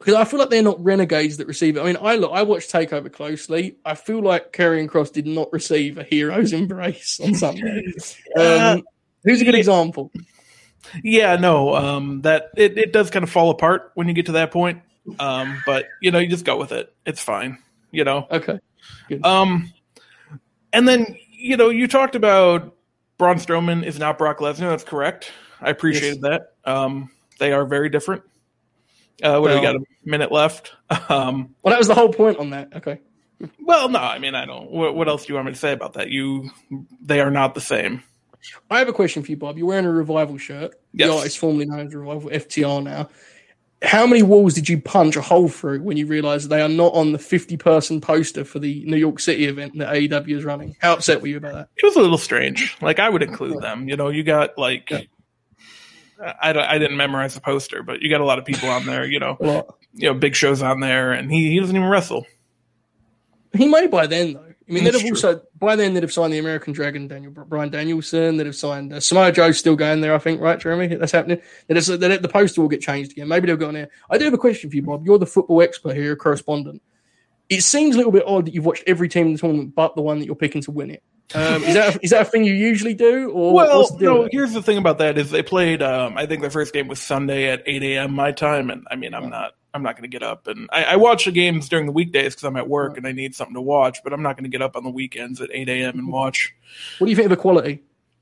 because I feel like they're not renegades that receive it. I mean, I look, I watched Takeover closely. I feel like Karrion Kross did not receive a hero's embrace on Sunday. Um, who's a good example? Yeah, no, um, that it, it does kind of fall apart when you get to that point. Um, but you know, you just go with it. It's fine. You know. Okay. Good. Um, and then you know, you talked about Braun Strowman is not Brock Lesnar. That's correct. I appreciated yes. that. Um, they are very different. Uh, what well, do we got? A minute left. Um, well, that was the whole point on that. Okay. Well, no, I mean, I don't. What, what else do you want me to say about that? You, they are not the same. I have a question for you, Bob. You're wearing a Revival shirt. Yes. The artist formerly known as Revival, F T R now. How many walls did you punch a hole through when you realised they are not on the fifty-person poster for the New York City event that A E W is running? How upset were you about that? It was a little strange. Like, I would include them. You know, you got, like... Yeah. I, I didn't memorize the poster, but you got a lot of people on there, you know, you know, Big Show's on there, and he, he doesn't even wrestle. He may by then, though. I mean, That's they'd have also, by then, they'd have signed the American Dragon, Daniel Bryan Danielson. They'd have signed uh, Samoa Joe's still going there, I think, right, Jeremy? That's happening. They'd have, they'd have, the poster will get changed again. Maybe they'll go on there. I do have a question for you, Bob. You're the football expert here, a correspondent. It seems a little bit odd that you've watched every team in the tournament but the one that you're picking to win it. Um, is that a, is that a thing you usually do? Or well, no. Here's the thing about that is they played. Um, I think their first game was Sunday at eight a.m. my time, and I mean, I'm not. I'm not going to get up and I, I watch the games during the weekdays because I'm at work and I need something to watch. But I'm not going to get up on the weekends at eight a.m. and watch. What do you think of the quality?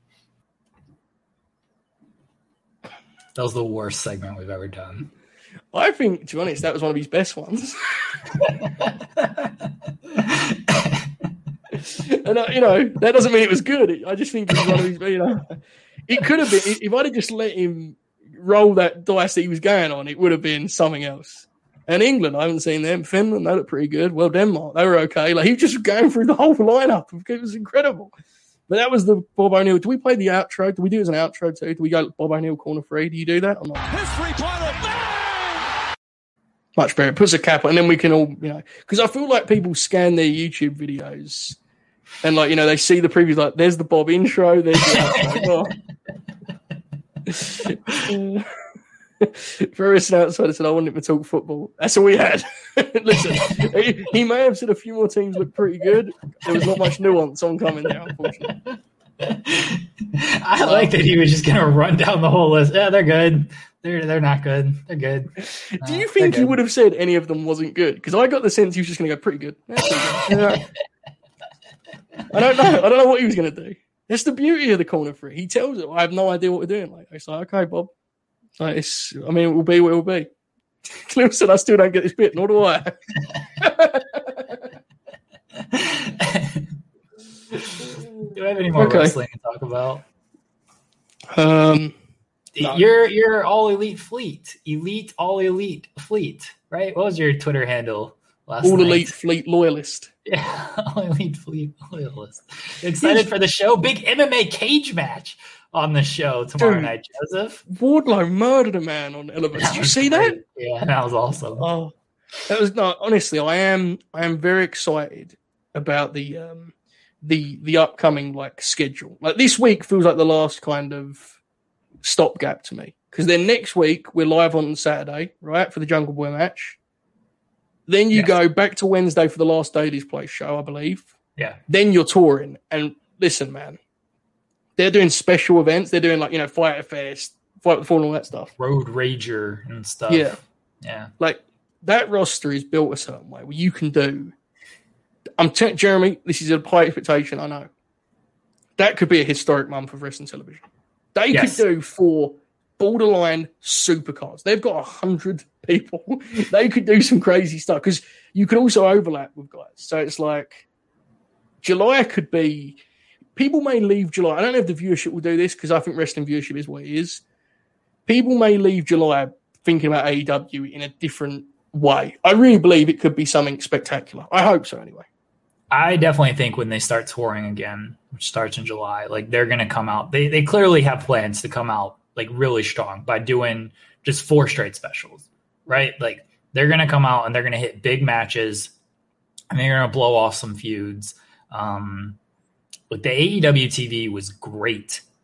That was the worst segment we've ever done. I think, to be honest, that was one of his best ones. And uh, you know, that doesn't mean it was good. I just think it was one of his. You know, it could have been if I'd have just let him roll that dice that he was going on. It would have been something else. And England, I haven't seen them. Finland, they look pretty good. Well, Denmark, they were okay. Like he was just going through the whole lineup. It was incredible. But that was the Bob O'Neill. Do we play the outro? Do we do it as an outro too? Do we go Bob O'Neill corner three? Do you do that or not? History pointer, bang! Much better. It puts a cap on, and then we can all, you know, because I feel like people scan their YouTube videos. And, like, you know, they see the previews, like, there's the Bob intro, there's the outro. Oh. For us outside, I said, I wanted him to talk football. That's all we had. Listen, he, he may have said a few more teams look pretty good. There was not much nuance on coming there, unfortunately. I like that he was just going to run down the whole list. Yeah, they're good. They're they're not good. They're good. Do you think he would have said any of them wasn't good? Because I got the sense he was just going to go, pretty good. Yeah. I don't know. I don't know what he was going to do. That's the beauty of the corner three. He tells it. I have no idea what we're doing. Like, it's like, okay, Bob. It's like, it's, I mean, it will be what it will be. Cliff said, I still don't get this bit, nor do I. Do I have any more okay. wrestling to talk about? Um, no. You're, you're all elite fleet. Elite, all elite fleet, right? What was your Twitter handle last all night? elite fleet loyalist. Yeah, all elite fleet loyalist. Excited for the show. Big M M A cage match on the show tomorrow Dude, night, Joseph. Wardlow murdered a man on Elevate. Did you see great. that? Yeah, that was awesome. Oh, that was no. Honestly, I am. I am very excited about the um, the the upcoming like schedule. Like this week feels like the last kind of stopgap to me because then next week we're live on Saturday, right, for the Jungle Boy match. Then you yes. go back to Wednesday for the last Daily's Place show, I believe. Yeah. Then you're touring. And listen, man, they're doing special events. They're doing like, you know, Fighter Fest, Fight with the Fallen, all that stuff. Road Rager and stuff. Yeah. Yeah. Like that roster is built a certain way where you can do. I'm t- Jeremy, this is a high expectation, I know. That could be a historic month of wrestling television. They yes. could do for borderline supercars. They've got a hundred people. They could do some crazy stuff because you could also overlap with guys. So it's like July could be. People may leave July. I don't know if the viewership will do this because I think wrestling viewership is what it is. People may leave July thinking about A E W in a different way. I really believe it could be something spectacular. I hope so anyway. I definitely think when they start touring again, which starts in July, like they're going to come out. They they clearly have plans to come out like really strong by doing just four straight specials, right? Like they're going to come out and they're going to hit big matches and they're going to blow off some feuds. Um, but the A E W T V was great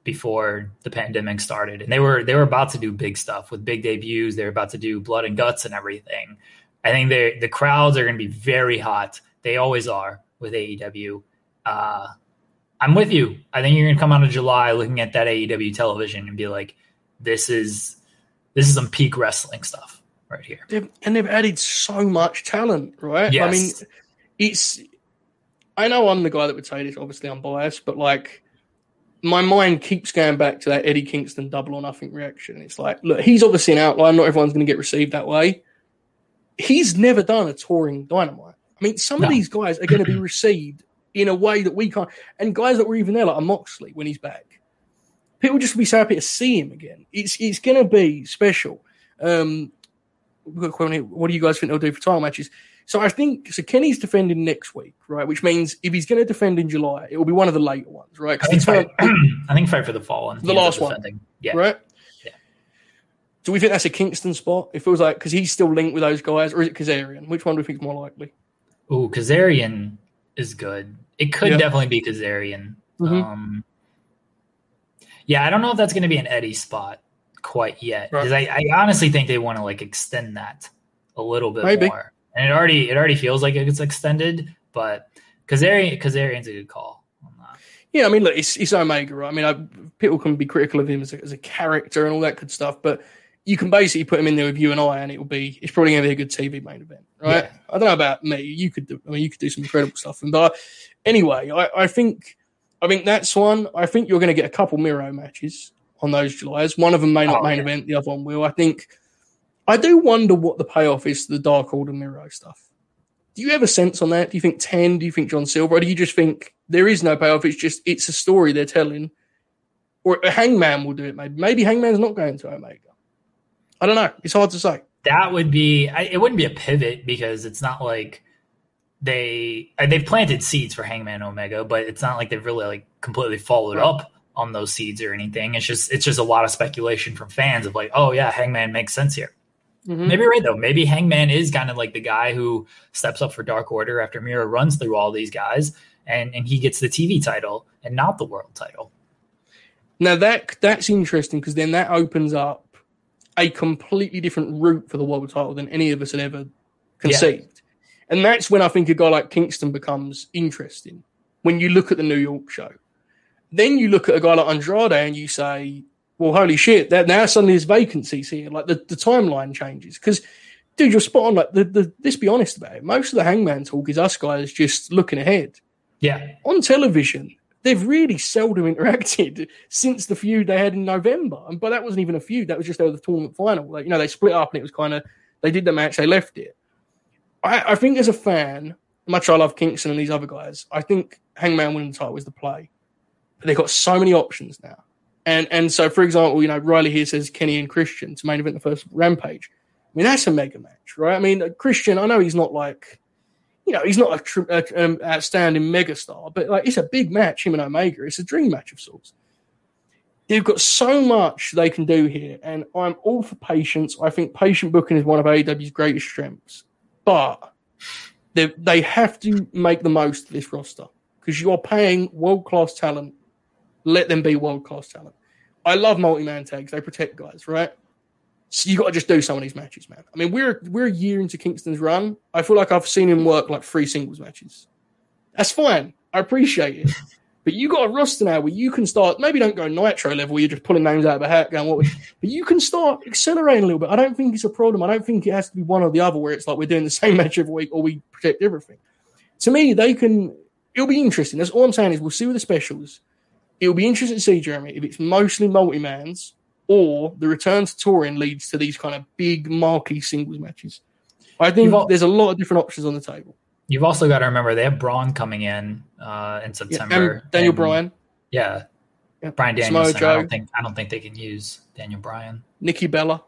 before the pandemic started, and they were they were about to do big stuff with big debuts. They were about to do blood and guts and everything. I think they the crowds are going to be very hot. They always are with A E W. Uh, I'm with you. I think you're going to come out of July looking at that A E W television and be like, "This is this is some peak wrestling stuff right here." They've, and they've added so much talent, right? Yes. I mean, it's. I know I'm the guy that would say this. Obviously, I'm biased, but like, my mind keeps going back to that Eddie Kingston Double or Nothing reaction. It's like, look, he's obviously an outlier. Not everyone's going to get received that way. He's never done a touring Dynamite. I mean, some No. of these guys are going to be received in a way that we can't. And guys that were even there, like a Moxley, when he's back, people just will be so happy to see him again. It's it's going to be special. Um, what do you guys think they'll do for title matches? So I think so. Kenny's defending next week, right? Which means if he's going to defend in July, it will be one of the later ones, right? I think fight, I think fight for the Fallen. The last one, yeah. right? Yeah. Do we think that's a Kingston spot? It feels like because he's still linked with those guys, or is it Kazarian? Which one do we think is more likely? Ooh, Kazarian is good. It could Yeah. definitely be Kazarian. Mhm. Um, yeah, I don't know if that's going to be an Eddie spot quite yet because Right. I, I honestly think they want to like extend that a little bit Maybe. more, and it already it already feels like it's extended. But Kazarian Kazarian's a good call on that. Yeah, I mean, look, it's, it's Omega, right? I mean, I, people can be critical of him as a, as a character and all that good stuff, but you can basically put him in there with you and I, and it will be it's probably going to be a good T V main event, right? Yeah. I don't know about me. You could do. I mean, you could do some incredible stuff. And but anyway, I, I think I think that's one. I think you're going to get a couple Miro matches on those Julys. One of them may not Oh, main yeah. event. The other one will. I think. I do wonder what the payoff is to the Dark Order Miro stuff. Do you have a sense on that? Do you think ten? Do you think John Silver? Or do you just think there is no payoff? It's just it's a story they're telling. Or Hangman will do it. Maybe maybe Hangman's not going to Omega. I don't know. It's hard to say. That would be I, it wouldn't be a pivot because it's not like they uh, they've planted seeds for Hangman Omega, but it's not like they've really like completely followed Right. up on those seeds or anything. It's just it's just a lot of speculation from fans of like, oh yeah, Hangman makes sense here. Mhm. Maybe you're right though. Maybe Hangman is kind of like the guy who steps up for Dark Order after Miro runs through all these guys, and and he gets the T V title and not the world title. Now that that's interesting because then that opens up a completely different route for the world title than any of us had ever conceived. And that's when I think a guy like Kingston becomes interesting. When you look at the New York show, then you look at a guy like Andrade and you say, well, holy shit, that now suddenly there's vacancies here. Like the, the timeline changes. Because, dude, you're spot on. Like the, the, let's be honest about it. Most of the Hangman talk is us guys just looking ahead. Yeah, On television, they've really seldom interacted since the feud they had in November. And but that wasn't even a feud. That was just over the tournament final. Like, you know, they split up and it was kind of, they did the match, they left it. I, I think as a fan, much I love Kingston and these other guys, I think Hangman winning the title is the play. But they've got so many options now. And and so, for example, you know, Riley here says Kenny and Christian to main event the first Rampage. I mean, that's a mega match, right? I mean, Christian, I know he's not like, you know, he's not a, tr- a um, outstanding megastar, but like it's a big match, him and Omega. It's a dream match of sorts. They've got so much they can do here, and I'm all for patience. I think patient booking is one of A E W's greatest strengths, but they they have to make the most of this roster because you are paying world-class talent. Let them be world-class talent. I love multi-man tags. They protect guys, right? So you got to just do some of these matches, man. I mean, we're we're a year into Kingston's run. I feel like I've seen him work like three singles matches. That's fine. I appreciate it. But you got a roster now where you can start, maybe don't go Nitro level where you're just pulling names out of a hat going, what we, but you can start accelerating a little bit. I don't think it's a problem. I don't think it has to be one or the other where it's like we're doing the same match every week or we protect everything. To me, they can, it'll be interesting. That's all I'm saying is we'll see with the specials. It'll be interesting to see, Jeremy, if it's mostly multi-mans or the return to touring leads to these kind of big marquee singles matches. I think Al- there's a lot of different options on the table. you've also got to remember they have Braun coming in uh, in Yeah, September. and Daniel and- Bryan, Yeah, yeah. Brian Samoa Danielson. I Joe, don't think I don't think they can use Daniel Bryan. Nikki Bella,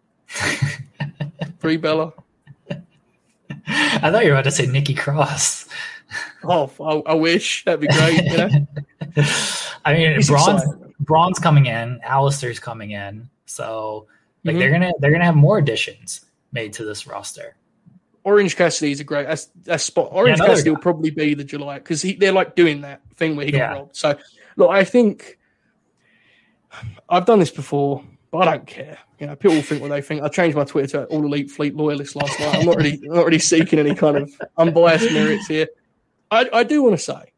Brie Bella. I thought you were about to say Nikki Cross. Oh, I, I wish. That'd be great. You know? I mean, He's Braun's, exciting. Braun's coming in, Alistair's coming in, so like Mhm. they're gonna they're gonna have more additions made to this roster. Orange Cassidy is a great that's, that's spot. Orange another Cassidy guy. will probably be the July because they're like doing that thing where he got Yeah. robbed. So, look, I think I've done this before, but I don't care. You know, people think what they think. I changed my Twitter to All Elite Fleet Loyalist last night. I'm not really, not really seeking any kind of unbiased merits here. I, I do want to say,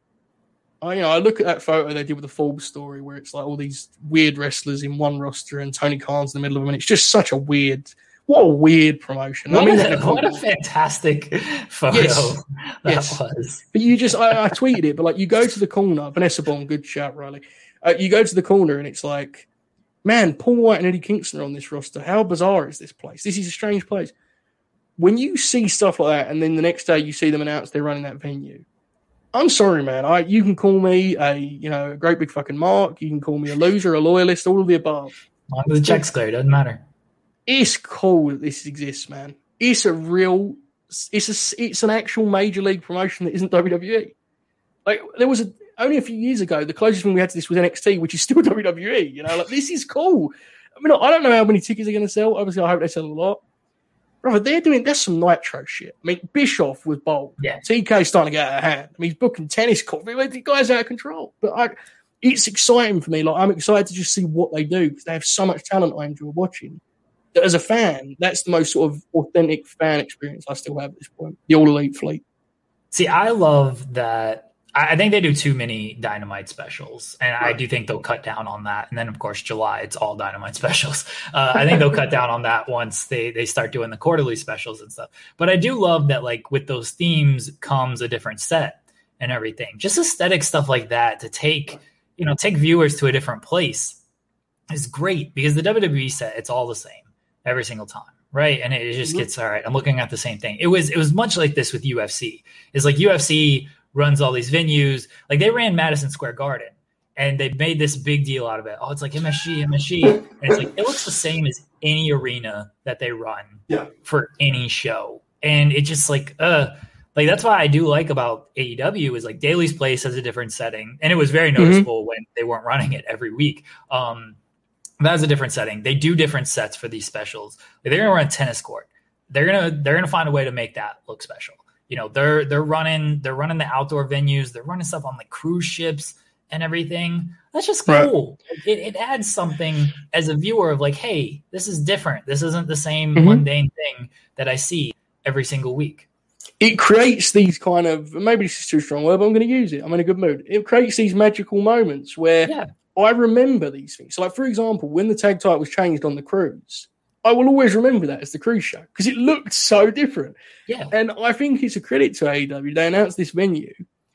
I, you know, I look at that photo they did with the Forbes story where it's like all these weird wrestlers in one roster and Tony Khan's in the middle of them. And it's just such a weird, what a weird promotion. What, I mean, a, what a fantastic photo yes. that yes. was. But you just, I, I tweeted it, but like you go to the corner, Vanessa Bond, good shout, Riley. Uh, you go to the corner and it's like, man, Paul White and Eddie Kingston are on this roster. How bizarre is this place? This is a strange place. When you see stuff like that and then the next day you see them announce they're running that venue, I'm sorry, man. I you can call me a you know a great big fucking mark. You can call me a loser, a loyalist, all of the above. Long as the check's clear, doesn't matter. It's cool that this exists, man. It's a real, it's a, it's an actual major league promotion that isn't W W E. Like there was a only a few years ago, the closest thing we had to this was N X T, which is still W W E. You know, like this is cool. I mean, I don't know how many tickets they're going to sell. Obviously, I hope they sell a lot. Brother, they're doing, that's some Nitro shit. I mean, Bischoff was bold. Yeah. T K's starting to get out of hand. I mean, he's booking tennis court. The guy's out of control. But I, it's exciting for me. Like, I'm excited to just see what they do because they have so much talent I enjoy watching. That as a fan, that's the most sort of authentic fan experience I still have at this point. The All Elite Fleet. See, I love that. I think they do too many Dynamite specials, and right. I do think they'll cut down on that. And then, of course, July, it's all Dynamite specials. Uh, I think they'll cut down on that once they, they start doing the quarterly specials and stuff. But I do love that, like, with those themes comes a different set and everything. Just aesthetic stuff like that to take, you know, take viewers to a different place is great because the W W E set, it's all the same every single time. Right. And it just gets, all right, I'm looking at the same thing. It was, it was much like this with U F C. It's like U F C runs all these venues. Like they ran Madison Square Garden and they made this big deal out of it. Oh, it's like M S G, M S G. And it's like, it looks the same as any arena that they run yeah. for any show. And it just like, uh, like that's why I do like about A E W is like Daly's Place has a different setting. And it was very noticeable mm-hmm. when they weren't running it every week. Um, that's a different setting. They do different sets for these specials. Like they're going to run a tennis court. They're going to, they're going to find a way to make that look special. You know, they're they're running they're running the outdoor venues. They're running stuff on like cruise ships and everything. That's just cool. Right. It, it adds something as a viewer of like, hey, this is different. This isn't the same mm-hmm. mundane thing that I see every single week. It creates these kind of, maybe this is too strong word, but I'm going to use it. I'm in a good mood. It creates these magical moments where yeah. I remember these things. So like, for example, when the tag title was changed on the cruise, I will always remember that as the cruise show because it looked so different. Yeah. And I think it's a credit to A E W. They announced this venue.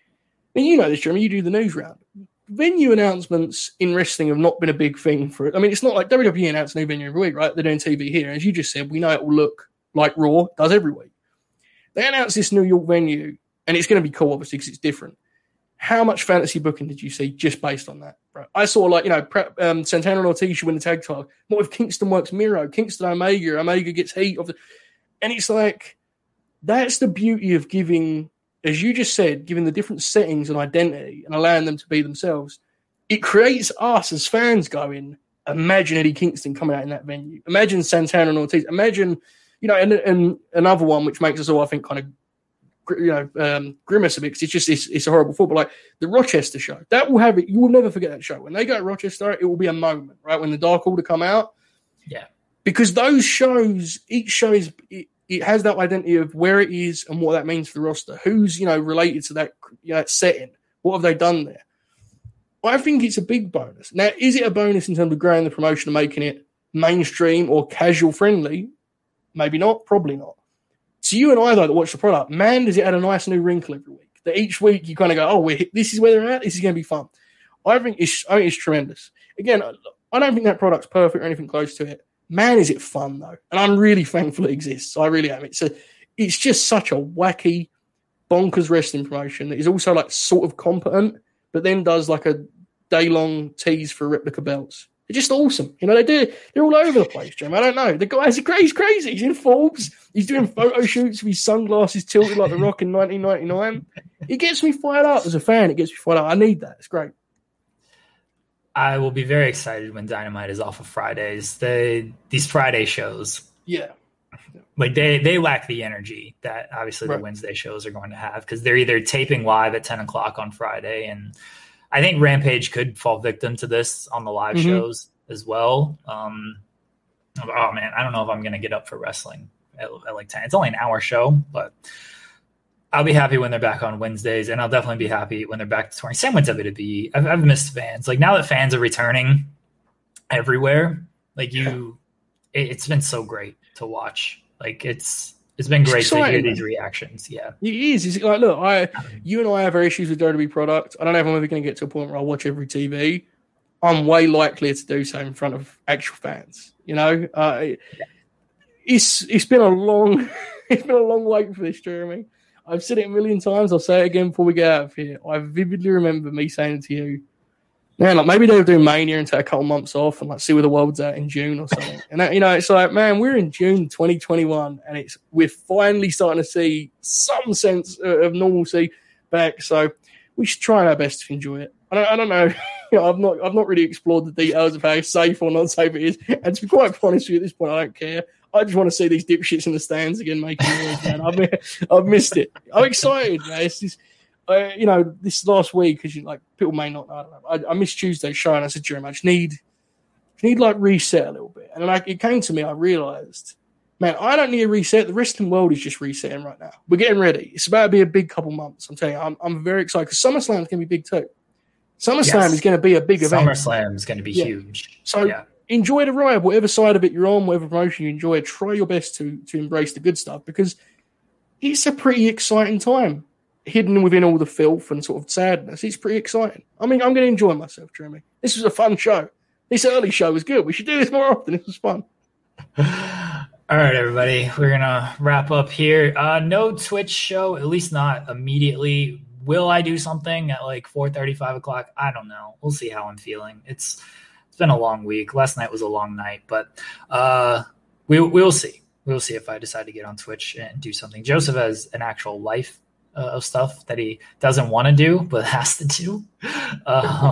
And you know this, Jeremy, you do the news round. Venue announcements in wrestling have not been a big thing for it. I mean, it's not like W W E announced a new venue every week, right? They're doing T V here. And as you just said, we know it will look like Raw does every week. They announced this New York venue, and it's going to be cool, obviously, because it's different. How much fantasy booking did you see just based on that, bro? I saw, like, you know, um, Santana and Ortiz win the tag title. What if Kingston works Miro? Kingston Omega, Omega gets heat. Of the, and it's like, that's the beauty of giving, as you just said, giving the different settings and identity and allowing them to be themselves. It creates us as fans going, imagine Eddie Kingston coming out in that venue. Imagine Santana and Ortiz. Imagine, you know, and, and another one which makes us all, I think, kind of, you know, um, grimace a bit because it's just it's, it's a horrible football. Like the Rochester show, that will have it. You will never forget that show. When they go to Rochester, it will be a moment, right? When the Dark Order come out, yeah. Because those shows, each show is it, it has that identity of where it is and what that means for the roster. Who's you know related to that, you know, that setting? What have they done there? I think it's a big bonus. Now, is it a bonus in terms of growing the promotion and making it mainstream or casual friendly? Maybe not. Probably not. So you and I, though, that watch the product, man, does it add a nice new wrinkle every week? That each week you kind of go, oh, we're, this is where they're at. This is going to be fun. I think it's, I think it's tremendous. Again, I don't think that product's perfect or anything close to it. Man, is it fun, though. And I'm really thankful it exists. I really am. It's a, it's just such a wacky, bonkers wrestling promotion that is also like sort of competent, but then does like a day-long tease for replica belts. They're just awesome. You know, they do, they're all over the place, Jim. I don't know. The guy's crazy, crazy. He's in Forbes. He's doing photo shoots with his sunglasses tilted like The Rock in nineteen ninety-nine. It gets me fired up as a fan. It gets me fired up. I need that. It's great. I will be very excited when Dynamite is off of Fridays. They, these Friday shows. Yeah. Like they, they lack the energy that obviously right. the Wednesday shows are going to have because they're either taping live at ten o'clock on Friday and I think Rampage could fall victim to this on the live mm-hmm. shows as well. Um, oh man, I don't know if I'm going to get up for wrestling at, at like ten. It's only an hour show, but I'll be happy when they're back on Wednesdays, and I'll definitely be happy when they're back to touring. Same with W W E. I've, I've missed fans. Like now that fans are returning everywhere, like you, it, it's been so great to watch. Like it's it's been great it's to hear these reactions. Yeah, it is. It's like, look, I, you and I have our issues with W W E product. I don't know if I'm ever going to get to a point where I watch every T V. I'm way likelier to do so in front of actual fans. You know, uh, it, it's it's been a long, it's been a long wait for this, Jeremy. I've said it a million times. I'll say it again before we get out of here. I vividly remember me saying to you, man, like maybe they'll do Mania and take a couple months off and like see where the world's at in June or something. And that, you know, it's like, man, we're in June twenty twenty-one, and it's we're finally starting to see some sense of normalcy back. So we should try our best to enjoy it. I don't, I don't know. You know, I've not, I've not really explored the details of how safe or not safe it is. And to be quite honest with you, at this point, I don't care. I just want to see these dipshits in the stands again making noise, man. I've, I've missed it. I'm excited, man. It's just, uh, you know, this last week, because like people may not know, I don't know. I, I missed Tuesday's show, and I said, Jeremy, I just need, need like reset a little bit. And then I, it came to me, I realized, man, I don't need a reset. The wrestling world is just resetting right now. We're getting ready. It's about to be a big couple months. I'm telling you, I'm, I'm very excited because SummerSlam is going to be big too. SummerSlam yes. is going to be a big event. SummerSlam is going to be yeah. huge. So yeah. enjoy the ride, whatever side of it you're on, whatever promotion you enjoy. Try your best to to embrace the good stuff because it's a pretty exciting time. Hidden within all the filth and sort of sadness, it's pretty exciting. I mean, I'm going to enjoy myself, Jeremy. This was a fun show. This early show was good. We should do this more often. It was fun. All right, everybody. We're going to wrap up here. Uh, no Twitch show, at least not immediately. Will I do something at like four thirty, five o'clock? I don't know. We'll see how I'm feeling. It's It's been a long week. Last night was a long night, but uh, we we'll see. We'll see if I decide to get on Twitch and do something. Joseph has an actual life uh, of stuff that he doesn't want to do, but has to do. Um,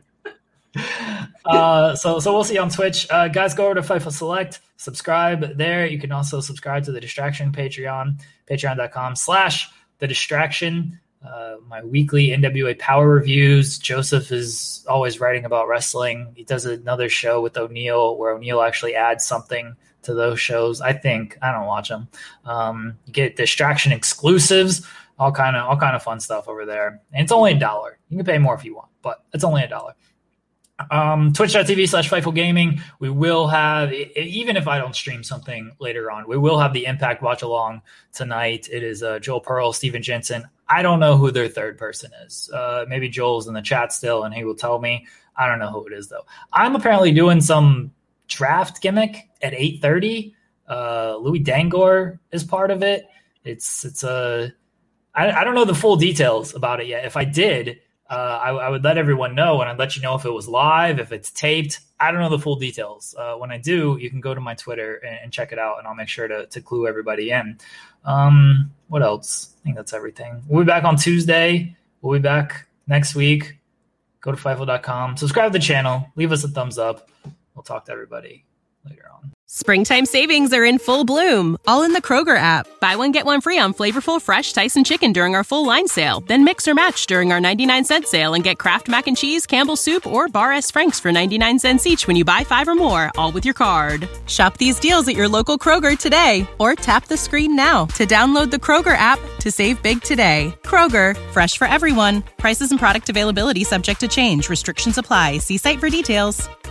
uh, so so we'll see on Twitch. Uh, guys, go over to Fightful Select. Subscribe there. You can also subscribe to the Distraction Patreon, patreon.com slash the Distraction. Uh, my weekly N W A Power Reviews. Joseph is always writing about wrestling. He does another show with O'Neill where O'Neill actually adds something to those shows. I think I don't watch them. Um, you get Distraction exclusives, all kind of all kind of fun stuff over there. And it's only a dollar. You can pay more if you want, but it's only a dollar. Um, Twitch.tv slash Fightful Gaming. We will have, even if I don't stream something later on, we will have the Impact Watch Along tonight. It is uh, Joel Pearl, Steven Jensen. I don't know who their third person is. Uh, maybe Joel's in the chat still, and he will tell me. I don't know who it is, though. I'm apparently doing some draft gimmick at eight thirty. Uh, Louis Dangor is part of it. It's it's a I, I don't know the full details about it yet. If I did, uh, I, I would let everyone know, and I'd let you know if it was live, if it's taped. I don't know the full details. Uh, when I do, you can go to my Twitter and, and check it out, and I'll make sure to, to clue everybody in. Um, what else? I think that's everything. We'll be back on Tuesday. We'll be back next week. Go to Fightful dot com. Subscribe to the channel. Leave us a thumbs up. We'll talk to everybody later on. Springtime savings are in full bloom, all in the Kroger app. Buy one, get one free on flavorful, fresh Tyson chicken during our full line sale. Then mix or match during our ninety-nine cent sale and get Kraft Mac and Cheese, Campbell's Soup, or Bar S. Frank's for ninety-nine cents each when you buy five or more, all with your card. Shop these deals at your local Kroger today, or tap the screen now to download the Kroger app to save big today. Kroger, fresh for everyone. Prices and product availability subject to change. Restrictions apply. See site for details.